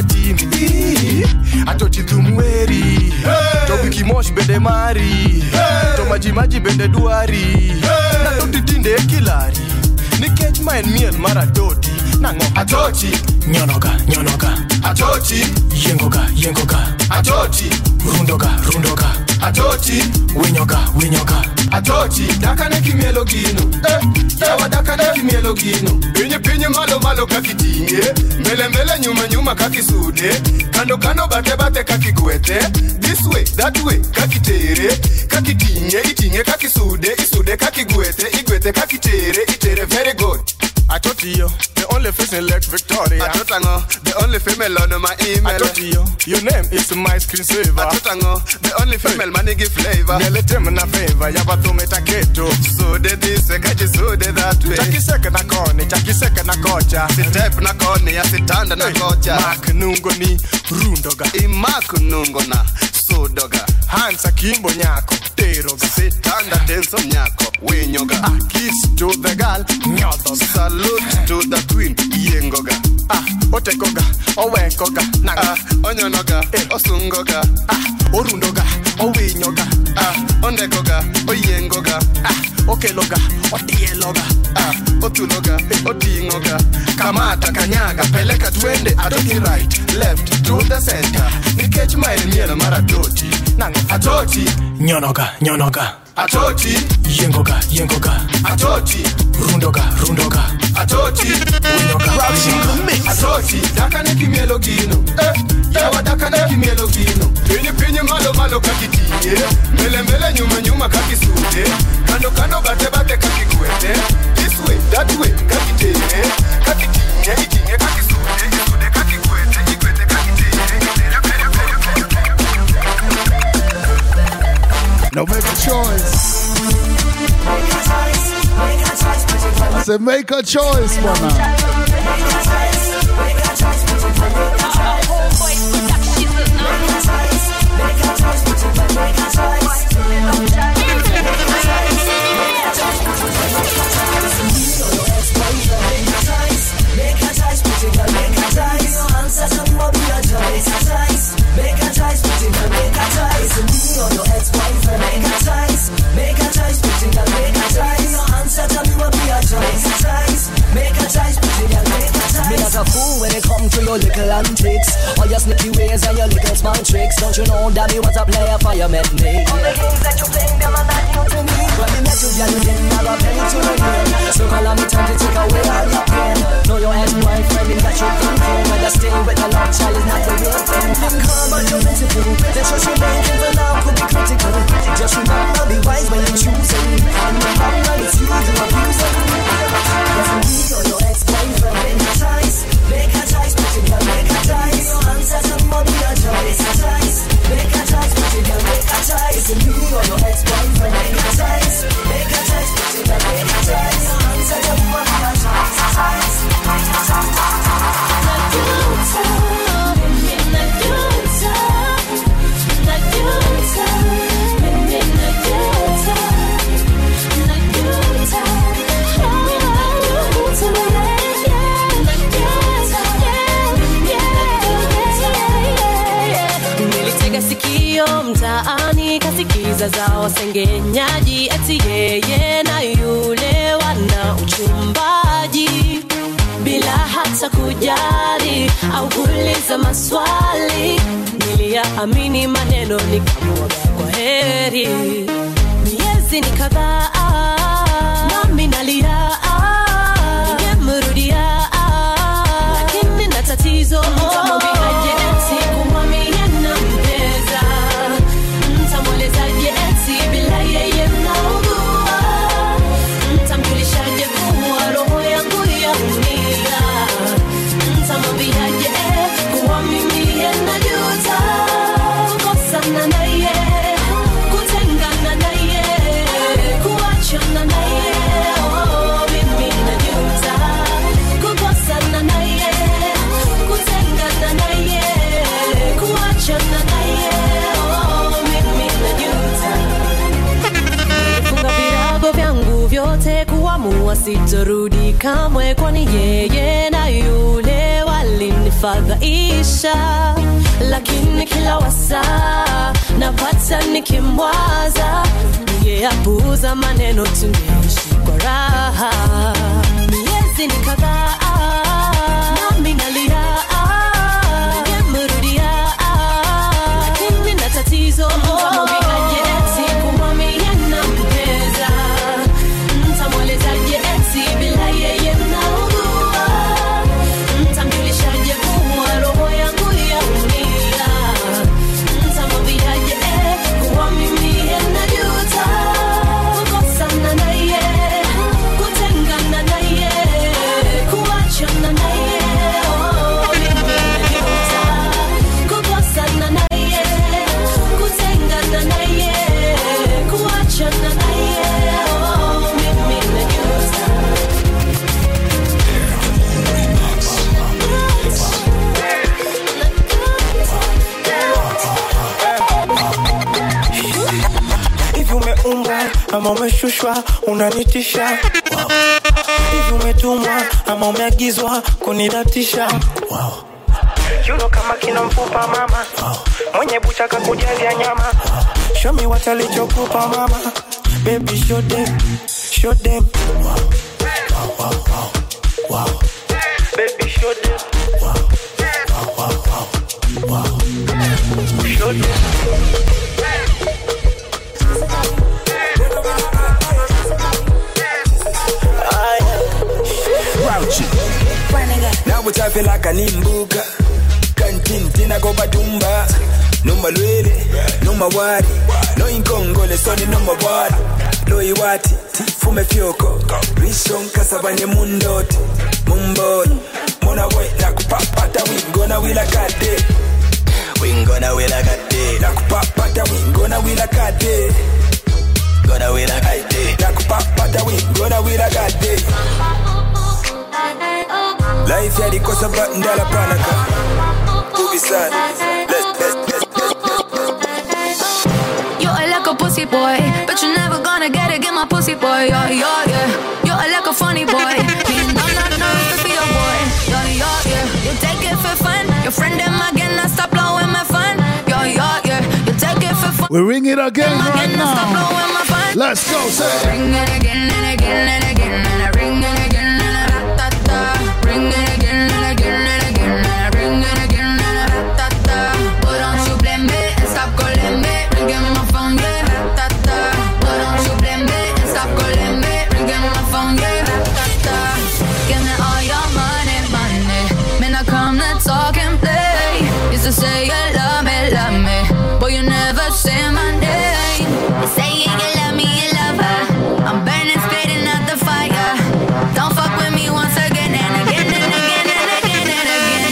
timi. Atoti thumweri. Tobi kimosh bende mari. Tomaji maji bende duari. Atoti dinde kilari. Nikech maen miel mara toti. Nango Atoti nyonoga nyonoga. Atoti yengoga yengoga. Atoti rundoga rundoga. Atoti winyoga winyoga. Atoti dakane kimielo gino eh yawa dakane kimielo gino. Pinye pinye malo malo kakitinge. Mele mele nyuma nyuma kakisude. Kando kando bate bate kakigwete. This way that way kakitere. Kakitinge itinge kakisude. Isude kakigwete. Igwete kakitere. Itere very good. Atoti yo, the only face in Lake Victoria. Atotango, the only female on my email. Atoti yo, your name is my screensaver. Atotango, the only female money give flavor. Neletem na favor, yabatume taketo. So de this, kaji so de that way. Chaki seka na koni, chaki seka na kocha. Sitep na koni, asitanda na kocha. Mak nungo ni rundoga. Imak nungo na sodoga. Hansa kimbo nyako, teroga. Sitanda denso nyako, winyoga. A kiss to the girl, nyodoga. Salute to the queen, yengoga. Ah, otekoga, owekoga, nanga. Ah, onyonoga, eh, osungoga. Ah, orundoga, owinyoga. Ah, ondekoga, oyengoga. Ah, okeloga, otieloga. Ah, otunoga, otingoga. Kamata kanyaga, peleka twende, atoti right, left, to the center. Nikech mael miel maratoti, nango atoti. Nyonoga, nyonoga. Atoti. Yengoga, yengoga. Atoti. Rundoga, rundoga. Atoti. Winyoga, winyoga. Atoti. Daka neki mielo gino. Eh, yawa daka neki mielo gino. Pinyi pinyi malo malo kakitinye. Mele mele nyuma nyuma kakisude. Kando kando bate bate kakikwete. This way, that way, kakitene. Kakitinye, itinye, kakisude. Isude, kakikwete, ikwete, kakitene. Now make a choice. Make a choice. Make a choice. Put it on. I said make a choice, man. Make a choice. Make a choice. Put it on. Make a choice. Make a choice. Make a choice. Put it on. Make a choice. Make a choice. Make a choice. Put it on. Make a choice. Your ex-boyfriend. Make a choice. Make a choice. Put it on. Make a choice. Your answer to what be a choice. Make a choice. Make a choice. Put it on. Make a choice. Me or your ex-boyfriend. Make a choice. Make a choice. Put it on. Make a choice. Your answer to me what be a choice. Make a choice. Make a choice. Put it on. Make a choice. Me not a fool when it come to your little antics, all your sneaky ways and your little small tricks. Don't you know that me was a player for your met me? All the games that you playing, them are not new to me. When me met you, girl, you didn't have a penny to my name. So call on me time to take away all your pain. Know your ex-boyfriend is that you thinking, whether staying with a love child is not the real thing. Come on, you're principle, the choice you're making for now could be critical. Just remember, be wise when you're choosing, and remember it's you who abuse it. Yes, me or your ex-boyfriend, make a choice, make a choice, put it down, make a choice. Your answer to money, a choice, a choice, make a choice, put it down, make a choice. Me or your ex-boyfriend, make a choice, make a choice, put it down, make a choice. Your answer to money, a choice, a choice, make a choice. Like you talk, like you talk, like you talk, like you talk, like you talk. Nilitega sikio mtaani kasikiza zao sengenyaji eti yeye na yule wana uchumbaji bila hata kujali au kuuliza maswali. Niliyaamini maneno nikamwaga kwa heri. Miezi ni kadhaa nami nalia, ningemrudia lakini na tatizo. Nitamwambiaje eti kumwambia nampenda? Nitamwelezaje eti bila yeye naugua? Nitamjulishaje kuwa roho yangu yaumia? Nitamwambiaje kuwa mimi najuta kukosana naye, kutengana naye, kuachana naye. Oh, mimi najuta kukosana naye, kutengana naye, kuachana naye. Oh, mimi najuta. Nilifunga virago vyangu vyote kuamua sitorudi kamwe, kwani yeye na yule walinifadhaisha. Lakini kila wasaa napata nikimwaza, ningeyapuuza maneno tungeishi kwa raha. Miezi ni kadhaa nami nalia, ningemrudia lakini na tatizo. Nitamwambiaje eti kumwambia nampenda? Nitamwelezaje eti bila yeye naugua? Nitamjulishaje kuwa roho yangu yaumia? Nitamwambiaje kuwa mimi najuta kukosana naye, kutengana naye, kuachana naye. Oh, mimi najuta kukosana naye, kutengana naye, kuachana naye. Oh, mimi najuta. Hivi umeumbwa ama umeshushwa unanitisha? Wow. Hivi umetumwa ama umeagizwa kunidatisha? Wow. You know kama kina mfupa mama. Wow. Mwenye bucha kakujazia nyama. Wow. Show me what alichokupa mama. Baby show them, show them. Wow. Wow, wow, wow, wow. Baby, show them. Wow, wow, wow, wow, wow. Show them. Now we I feel like an imbuka. Canteen tina go batumba. No malwele, no mawari. No inkongole soni no mawari. No iwati, fume fioko. Rishon kasabanye mundoti. Mumboy, mona boy nakupapata wingona wila kade. Wingona wila kade. Nakupapata wingona wila kade. Gonna wila kade. Nakupapata wingona wila kade. Life ya di kosa ba ndala panaka. Ubi sad. Let's let's let's let's. You're like a pussy boy, but you're never gonna get it. Get my pussy boy, yeah yeah yeah. You're like a funny boy, meaning I'm not nervous to be your boy, yeah yeah yeah. You take it for fun, your friend them again, I stop blowing my fun, yeah yeah yeah. You take it for fun. We ring it again right again, now. Stop blowing my fun. Let's go, say. Ring it again and again and again and I ring it again and a rat ta ta. Ring it again and again and again and I ring it again and a rat ta ta. But don't you blame me and stop calling me. Ringing my phone, yeah, rat ta ta. But don't you blame me and stop calling me. Ringing my phone, yeah, rat ta ta. Give me all your money, money. Man, I come to talk and play. Used to say you love me, love me, but you never say my name. You say you love me, you love her. I'm burning, spitting out the fire. Don't fuck with me once again and again and again and again and again.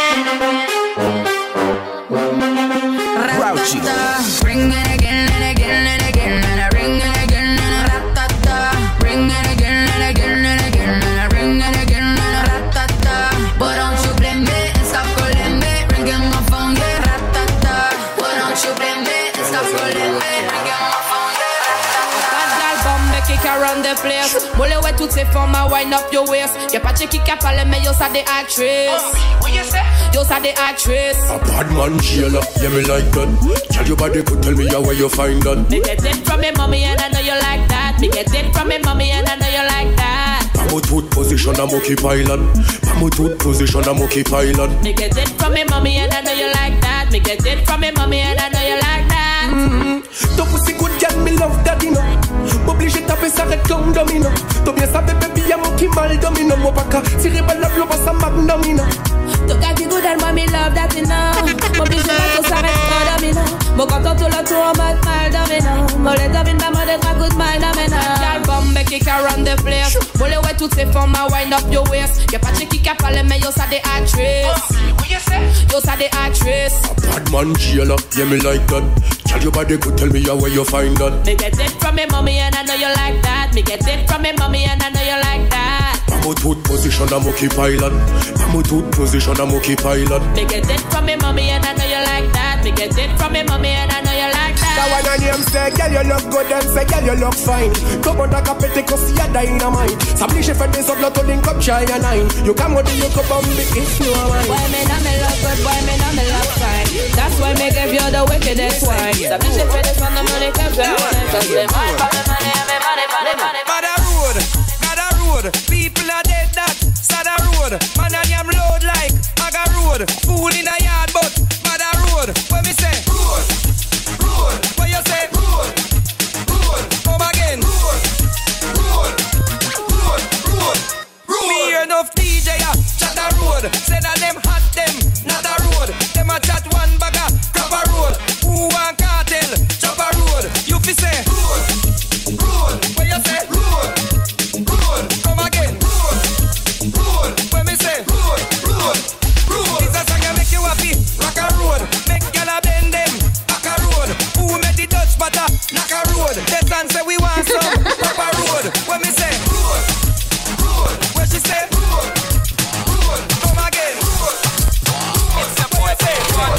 Grouchy. Ring it again and again and again and I ring it again and a rat-ta-ta. Ring it again and again and again and I ring it again and a rat-ta-ta. But don't you blame me and stop calling me. Ringing my phone, yeah, rat-ta-ta. But don't you blame me and stop calling me. Ringing my phone, yeah, rat-ta-ta. Bad gal bombe kick around the place. Mole ouais toutes ces formes à wind up your waist. Y'a pas de qui a parlé mais yo ça des actrices. What you say? Yo ça des actrices. A bad man Sheila, yeah me like that. Tell your body could tell me how where you find that. Me get it from me mommy and I know you like that. Me get it from me mommy and I know you like that. Pamutut position a monkey pilot. Pamutut position a monkey pilot. Me get it from me mommy and I know you like that. Me get it from me mommy and I know you like that. Mm-hmm. Ton pussy good girl, me love that you know. M'oblige taper ça red comme domino. T'as bien ça baby y'a mon qui mal domino. Mon baka tiré balle la flow ça magnomino. T'as gagné good and mommy love that you know. M'oblige pas tout ça red comme domino. Mon content tout le tour en mode mal domino. Mon les domine pas mon des trois good mal domino. Gal bombe kick around the place. Mole ouais toutes ces formes à wind up your waist. Y'a pas de qui a parlé mais yo ça des actrices. What you say? Yo ça des actrices. A bad man Sheila, yeah me like that. Tell your body could tell me how where you find that. Me get it from me mommy and I know you like that. Me get it from me mommy and I know you like that. Pamutut position a monkey pilot. Pamutut position a monkey pilot. Me get it from me mommy and I know you like that. Me get it from me mommy and I know you like that. That one on him say, girl you look good, them say, girl you look fine. Come on, like a petty cause you dynamite. S'appliche fait des autres, l'autre link up, shine a nine. You come with the you come on me if you are mine. Boy, me not me look good, boy, me not me look fine. That's why me give you the wickedest wine. S'appliche fait des autres, money comes down. Cause they mine for the money, and me money, money, money. Bada road, bada road. People are dead that, sada road. Man I am load like, maga road. Fool in a yard but, bada road. When me say, road, road. What you say? Road, road. Come again. Road, road, road, road, road. Me hear enough D J a chat a road. Say that them hot them, not a road. Them a chat one bagger, grab a road. Who want cartel, chop a road. You fi say, road, road. What you say? Road, road. Come again. Road, road. When me say, road, road, road. This a song that make you happy. Rock a road, make gyal a bend them. Back a road. Who make the Dutch butter? Knock a road. They done say we want some. Rock a road. When me say, road, road. When she say, road, road. Come again. Road, road. It's a boy say,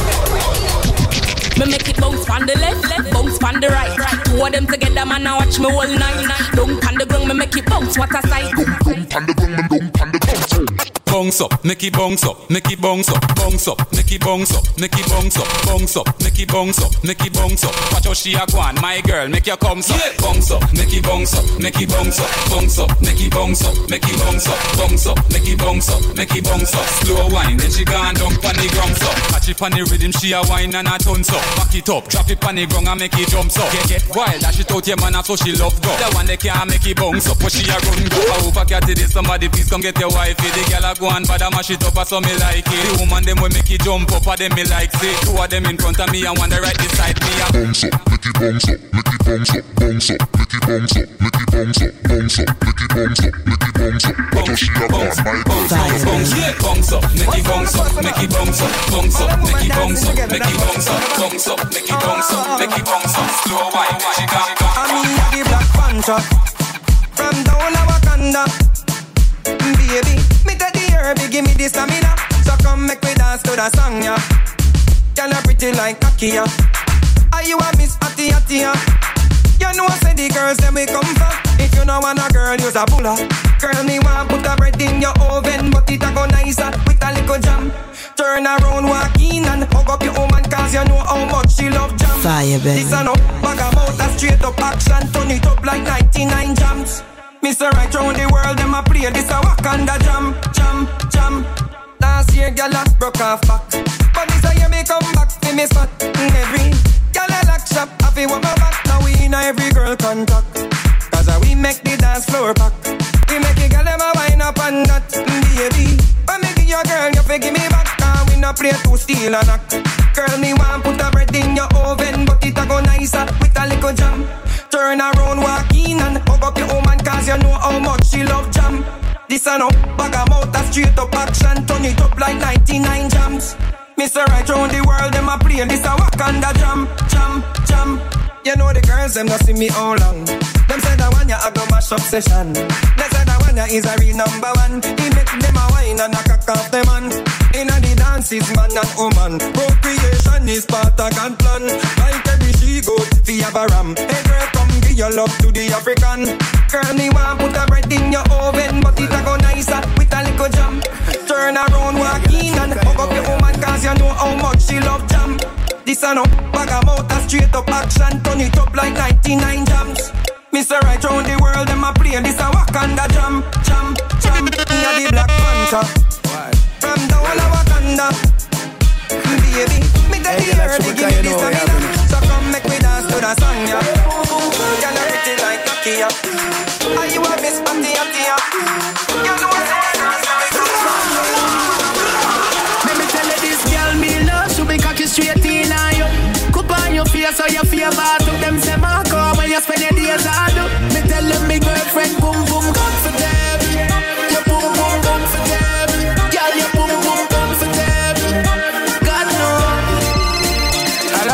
Me make it bounce on the left, left, bounce on the right. Two of them together, man, I watch me all night. Don't on the ground, me make it bounce. What a sight. Don't on the ground, don't on the ground. Bong bounce up, make it bounce up, make it bounce up, bounce up, make it bounce up, make it bounce up, bounce up, make it bounce up, make it bounce up. Watch how she a go on, my girl, make your come up, bounce up, make it bounce up, make it bounce up, bounce up, make it bounce up, make it bounce up, bounce up, make it bounce up, make it bounce up. Slow wine, then she gone down pon the ground up. Catch it pon the rhythm, she a wine and a tons up. Back it up, drop it pon the ground and make it jump up. Get get wild, dash it out your man, so she love go. The one that can't make it bounce up, but she a run go. I hope I get it, somebody please come get your wifey. The girl a go and bad a mash it up, so me like it. The woman them will make it jump up, a them me like see. Two of them in front of me and one the right beside me. A bounce up, make it bounce up, make it bounce up, bounce up, make it bounce up, make it bounce up, bounce up, make it bounce up, make it bounce up. Watch how she a go on, my girl. Bounce, bounce up, make it bounce up, make it bounce up, bounce up, make it bounce up, make it bounce up, bounce up, make it bounce up, make it bounce up. Slow wine, she got it. I mean, the Black Panther from down a Wakanda. Baby, me take the herb, give me the stamina. So come make me dance to the song, yeah. Girl, you pretty like Akia. Are you a Miss Atty Atty? You know I say the girls them we come for. If you know want a girl, use a puller. Girl, me want put a bread in your oven, but it a go nicer with a little jam. Turn around, walk in and hug up your woman, cause you know how much she love jam. Fire, baby. This a no bag of mouth, a straight up action. Turn it up like ninety-nine jams. Mister Right round the world, them a play this a Wakanda jam, jam, jam. Last year, girl a broke off back, but this a year me come back to me spot. Every girl a lock shop, happy want my back. Now we in a every girl contact, cause uh, we make the dance floor pack. We make a girl them a wind up and that, baby. But make it your girl, you fi give me back, cause we no play to steal a knock. Girl, me want put a bread in your oven, but it a go nicer with a little jam. Turn around, walk in and hug up your woman, cause you know how much she love jam. This a no bag of mouth, a straight up action. Turn it up like ninety-nine jams. Mister Right round the world, them a play this a Wakanda jam, jam, jam. You know the girls, them not see me all long. Them say that one ya a go mash up session. They say that one ya is a real number one. He make them a wine and a cock off them man. Inna the dances, man and woman. Procreation is part of God plan. Like every she goat, fi have a ram. Hey girl, come give your love to the African. Girl, me want put a bread in your oven, but it a go nicer with a little jam. Turn around, walk in and hug up your woman, cause you know how much she love jam. This a no bag of mouth, a straight up action. Turn it up like ninety-nine jams. Mister Right round the world, them a play this a Wakanda jam, jam, jam. Me a the Black Panther from down a Wakanda. Baby, me take the herb, give me the stamina. So come make me dance to the song, yeah. Girl, you pretty like Akia. Are you a Miss Atty Atty? You know what Let me tell you this girl, me love, she be cocky straight in on you. Cup on your face so you feel bad to them say Marco when you spend your days hard. Me tell them me girlfriend boom boom comfortable. You boom boom comfortable. Girl, you boom boom comfortable. God knows. Hello.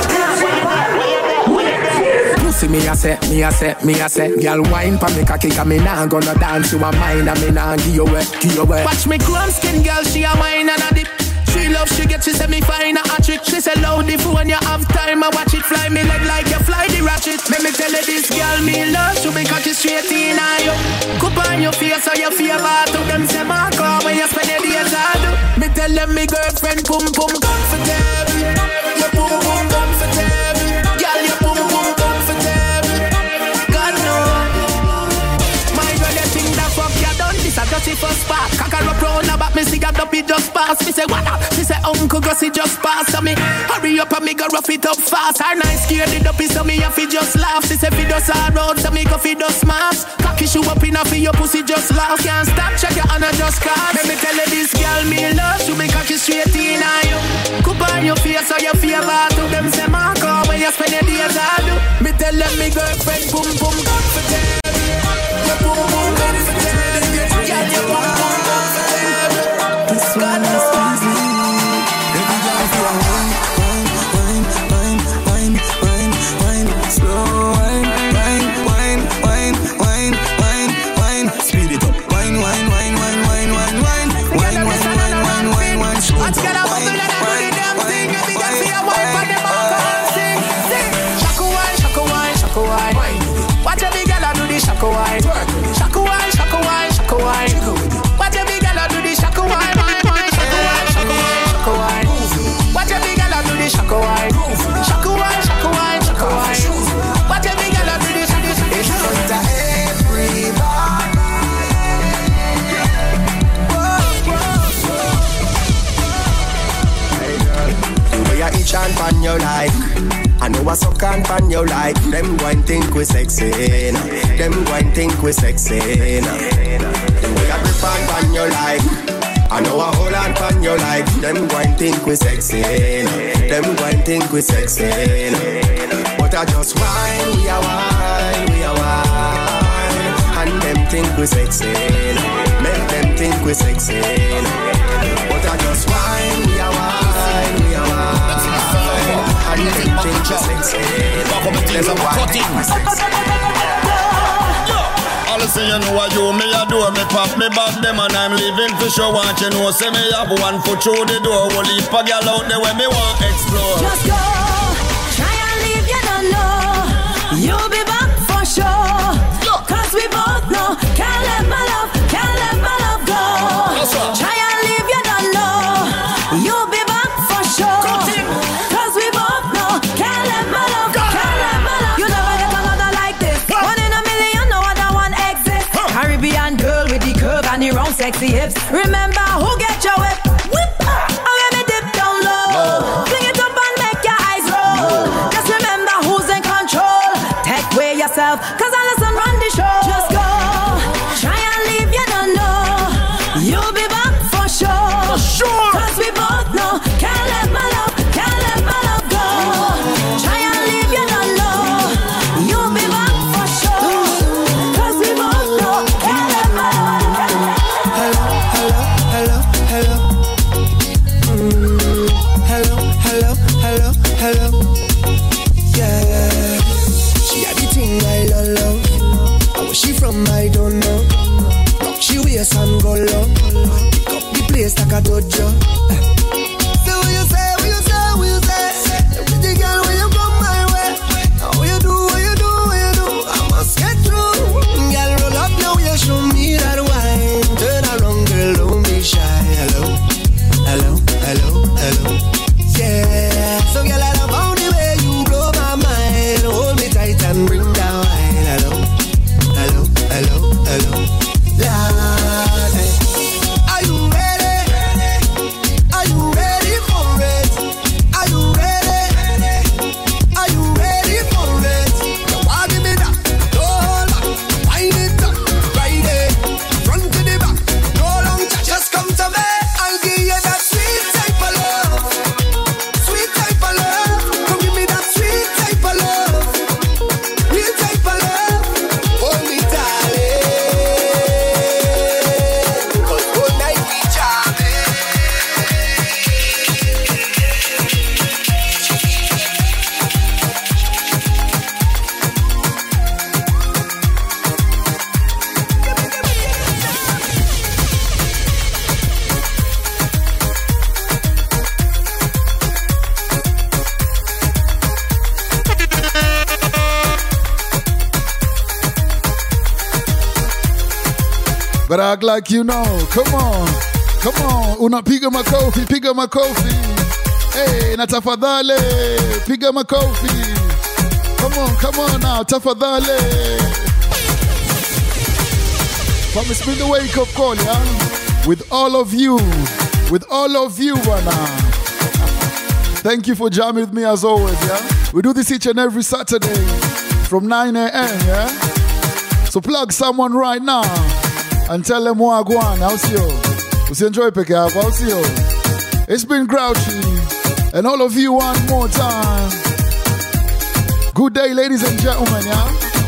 Pussy me a say, me a say, me a say. Girl wine pa me cocky 'cause me nah gonna dance to a mind and me nah give you away, give you away. Watch me chrome skin girl, she a wine and a dip. She love, she get, she say me fine a trick. She say loud if when you have time, I watch it fly me leg like you fly the ratchet. Let me tell you this girl me love, she be cocky straight in on you. Cup on your face so you feel bad to them say Marco when you spend your days hard. Me tell them me girlfriend boom boom comfortable. You boom boom comfortable. Girl you boom boom comfortable. God knows. My girl you think that fuck you done this a just the first part. Cock her up round about me see a dopey just pass. Me say what up? She say uncle go see just pass. So me hurry up and me go rough it up fast. Her nice scared the dopey so me have to just laugh. She say feed us all round so me go feed us smash. Cocky shoe up in a for your pussy just laugh. Can't stop check your honor just cast. Let me tell you this girl me love. She be cocky straight in on you. Cup on your face so you feel bad to them say Marco when you spend your days hard. Me tell them me girlfriend boom boom comfortable. You boom boom comfortable. Yeah you boom boom comfortable. This one is easy. Every girl feel wine, wine, wine, wine, wine, wine, wine, slow wine, wine, wine, wine, wine, wine, wine, speed it up, wine, wine, wine, wine, wine, wine, wine, wine, wine, wine, wine, wine, wine, slow up, wine, wine, wine, wine, wine, wine. Shaka wine, shaka wine, shaka wine. Watch every girl and pan you like. I know I suck and pan you like. Them go and think we sexy. Nah. Them go and think we sexy. Nah. Them go and grip and pan you like. I know I hold and pan you like. Them go and think we sexy. Nah. Them go and think we sexy. Nah. But I just whine, we are whine, we are whine. And them think we sexy. Nah. Make them think we sexy. Nah. But I just whine, we are whine, we are whine. And them think we sexy. There's a whine. All say you know what you me a do. Me pop me back them and I'm leaving for sure. Want you know say me have one foot through the door. Will leave a girl out there when me want explore. Just go, try and leave, you don't know. You'll be back for sure. Cause we both know, can't let my love, can't let my love go. Try and leave, you don't know. You'll be back for sure. Cause we both know, can't let my love, can't let my love. You never get another like this. One in a million, no other one exists. Caribbean girl with the curve and the round sexy hips. Remember who get your whip? Whip! And when me dip down low, fling it up and make your eyes roll. Just remember who's in control. Take away yourself, cause I listen run the show. Just go, try and leave, you don't know. You'll be back for sure. sure. Cause we both know, can't let my love, can't let my love go. Try and leave, you don't know. You'll be back for sure. Cause we both know, can't let my love, can't let Hello, hello, hello, hello. Mm, hello, hello, hello, hello. Yeah, she had the thing I love, love. Where she from, I don't know. Rock she waist and go low. Pick up the place like a dojo. So what you say, what you say, what you say? Pretty girl, when you come my way, how you do, what you do, what you do? I must get through. Girl, roll up now, you show me that wine. Turn around, girl, don't be shy. Hello, hello, hello, hello. Yeah, so girl, I love how the way you blow my mind. Hold me tight and bring down wine. Hello, hello, hello, hello. Lord, are you ready? Are you ready for it? Are you ready? Are you ready for it? You want give me that? Hold on, wind it up, ride it, front to the back, no long chat, just come to me. I'll give you that sweet type of love, sweet type of love. Come give me that sweet type of love, real type of love. Hold me darling, 'cause all night we jamming. But act like you know. Come on. Come on. Unapiga makofi. Piga makofi. Hey, na tafadhali. Piga makofi. Come on. Come on now. Tafadhali. From it's been the wake up call, yeah? With all of you. With all of you, bana. Thank you for jamming with me as always, yeah? We do this each and every Saturday from nine a.m., yeah? So plug someone right now and tell them what I want. I'll see you. We'll enjoy picking up. I'll see you. It's been Grouchy. And all of you one more time. Good day, ladies and gentlemen, yeah?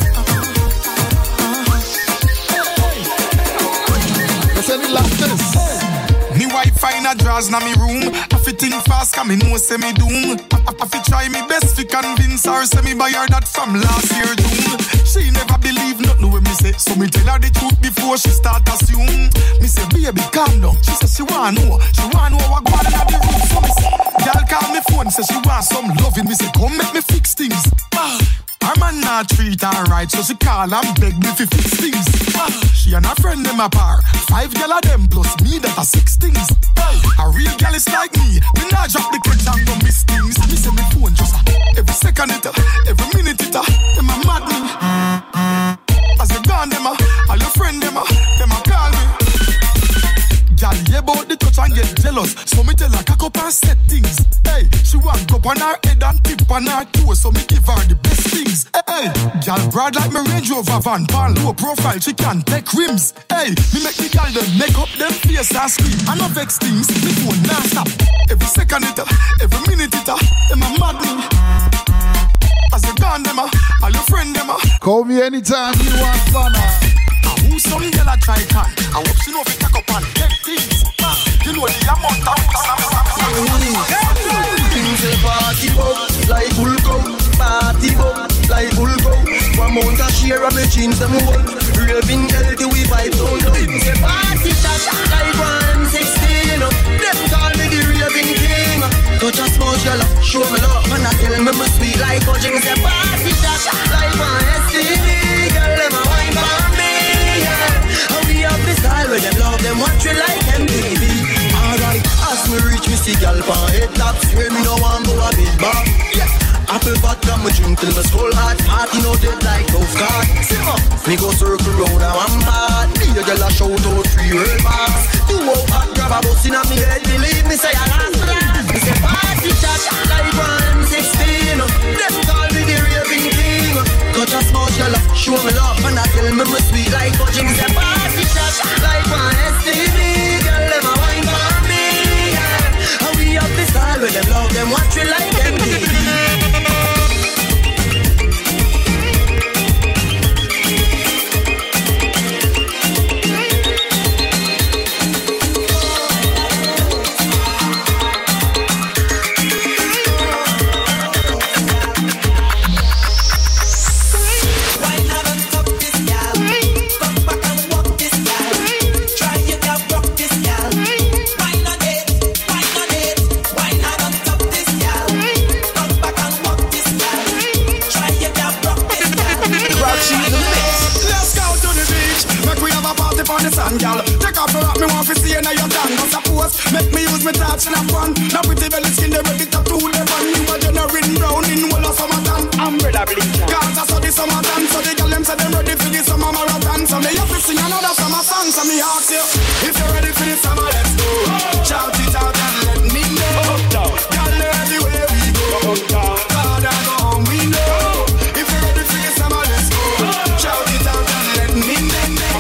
Let's end it like this. Me Wi-Fi in a drawers na me room. I fit think fast, cause me know say me doom. I, I, I fit try me best to convince her, say me buy her that from last year June. She never believe nothing when me say, so me tell her the truth before she start assume. Me say, baby, calm down. She say she want know, she want know what going on in the room. So me say, girl call me phone, say she want some loving. Me say, come make me fix things. Ah. Her man not treat her right, so she call and beg me fi fix things. Ah, she and her friend them apart, five gal of them plus me that are six things. Ah, a real gal is like me, me not drop the catch and go miss things. Me say me phone just uh, every second it, uh, every minute it, uh, them a mad me. As you gone them, uh, all your friend them, uh, them a call me. Gal, yeah, about the touch touch and get jealous. So me tell her cock up and set things. Hey, she want up on her head and tip on her toe. So me give her the best things. Hey, girl broad like me Range Rover van. Pan low profile, she can take rims. Hey, me make the girl them make up them face and scream. I no vex things, me phone non stop. Every second it, every minute it, them a mad me. As you gone them, all your friend them. Call me anytime you want fun. Who some girl a try can? I hope she know if it take up and take things. You know the amount of things a party bug, like bull go. Party bug, like bull go. One month a share of me jeans them whole. Raving healthy we vibe down low. Things a party shot, like one sixteen. Them call me the raving king. Touch a small girl, show me love. And I tell me me sweet like coaching. Say party shot, like one S T V. Girl, them a wine for me. How we have this style where them love them watch we like M T V. Alright, as me reach me see gal pan head taps. Where me no want go a big bar. Yeah, apple vodka me drink till me skull hot. Party no dead like no card. Simmer, me go circle round and one part. Me a gal a shout out three real bars. Two out hot grab a bus inna me head. Believe me say I last last. Me say party shot like one sixteen. Them call me the raving king. Touch a small gal show me love and I tell me me sweet like coaching. Say party shot like one S T V. Girl them a wine for me. Yeah. How we have this style where them love them watch we like M T V. Girl, take off the rock, me want to see you now your tongue. Cause suppose, make me use me touch and have fun. Now pretty belly skin, they ready to do the fun. You are generating brown in all of summertime. Umbrella bleacher. Cause I saw the summertime, so the girl them say them ready for the summer marathon. So me have to sing another summer song, so me ask you, if you're ready for the summer, let's go. Shout it out and let me know. Girl, everywhere we go. God, I go home, we know. If you're ready for the summer, let's go. Shout it out and let me know.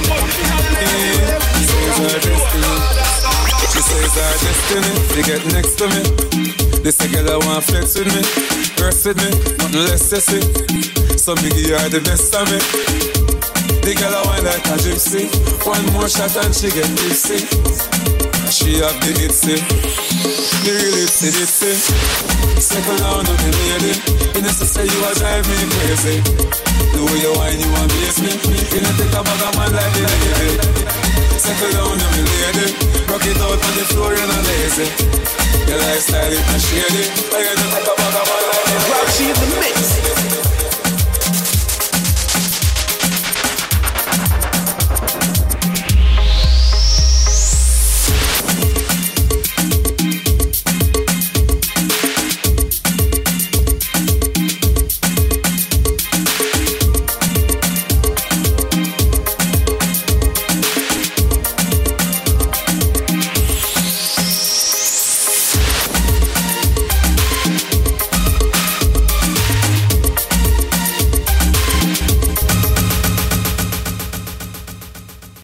She says our destiny, she get next to me. This a girl I want flex with me, verse with me, nothing less sexy. So me give her the best of me. The girl I want like a gypsy. One more shot and she get tipsy. She have the itsy, the real itsy itsy. Second round of the lady, you know to say you a drive me crazy. The way you whine you amaze me. You know take a bag of man like the lady. Settle down on me lady. Rock it out on the floor, you're not lazy. Your lifestyle is not shady. I got to take a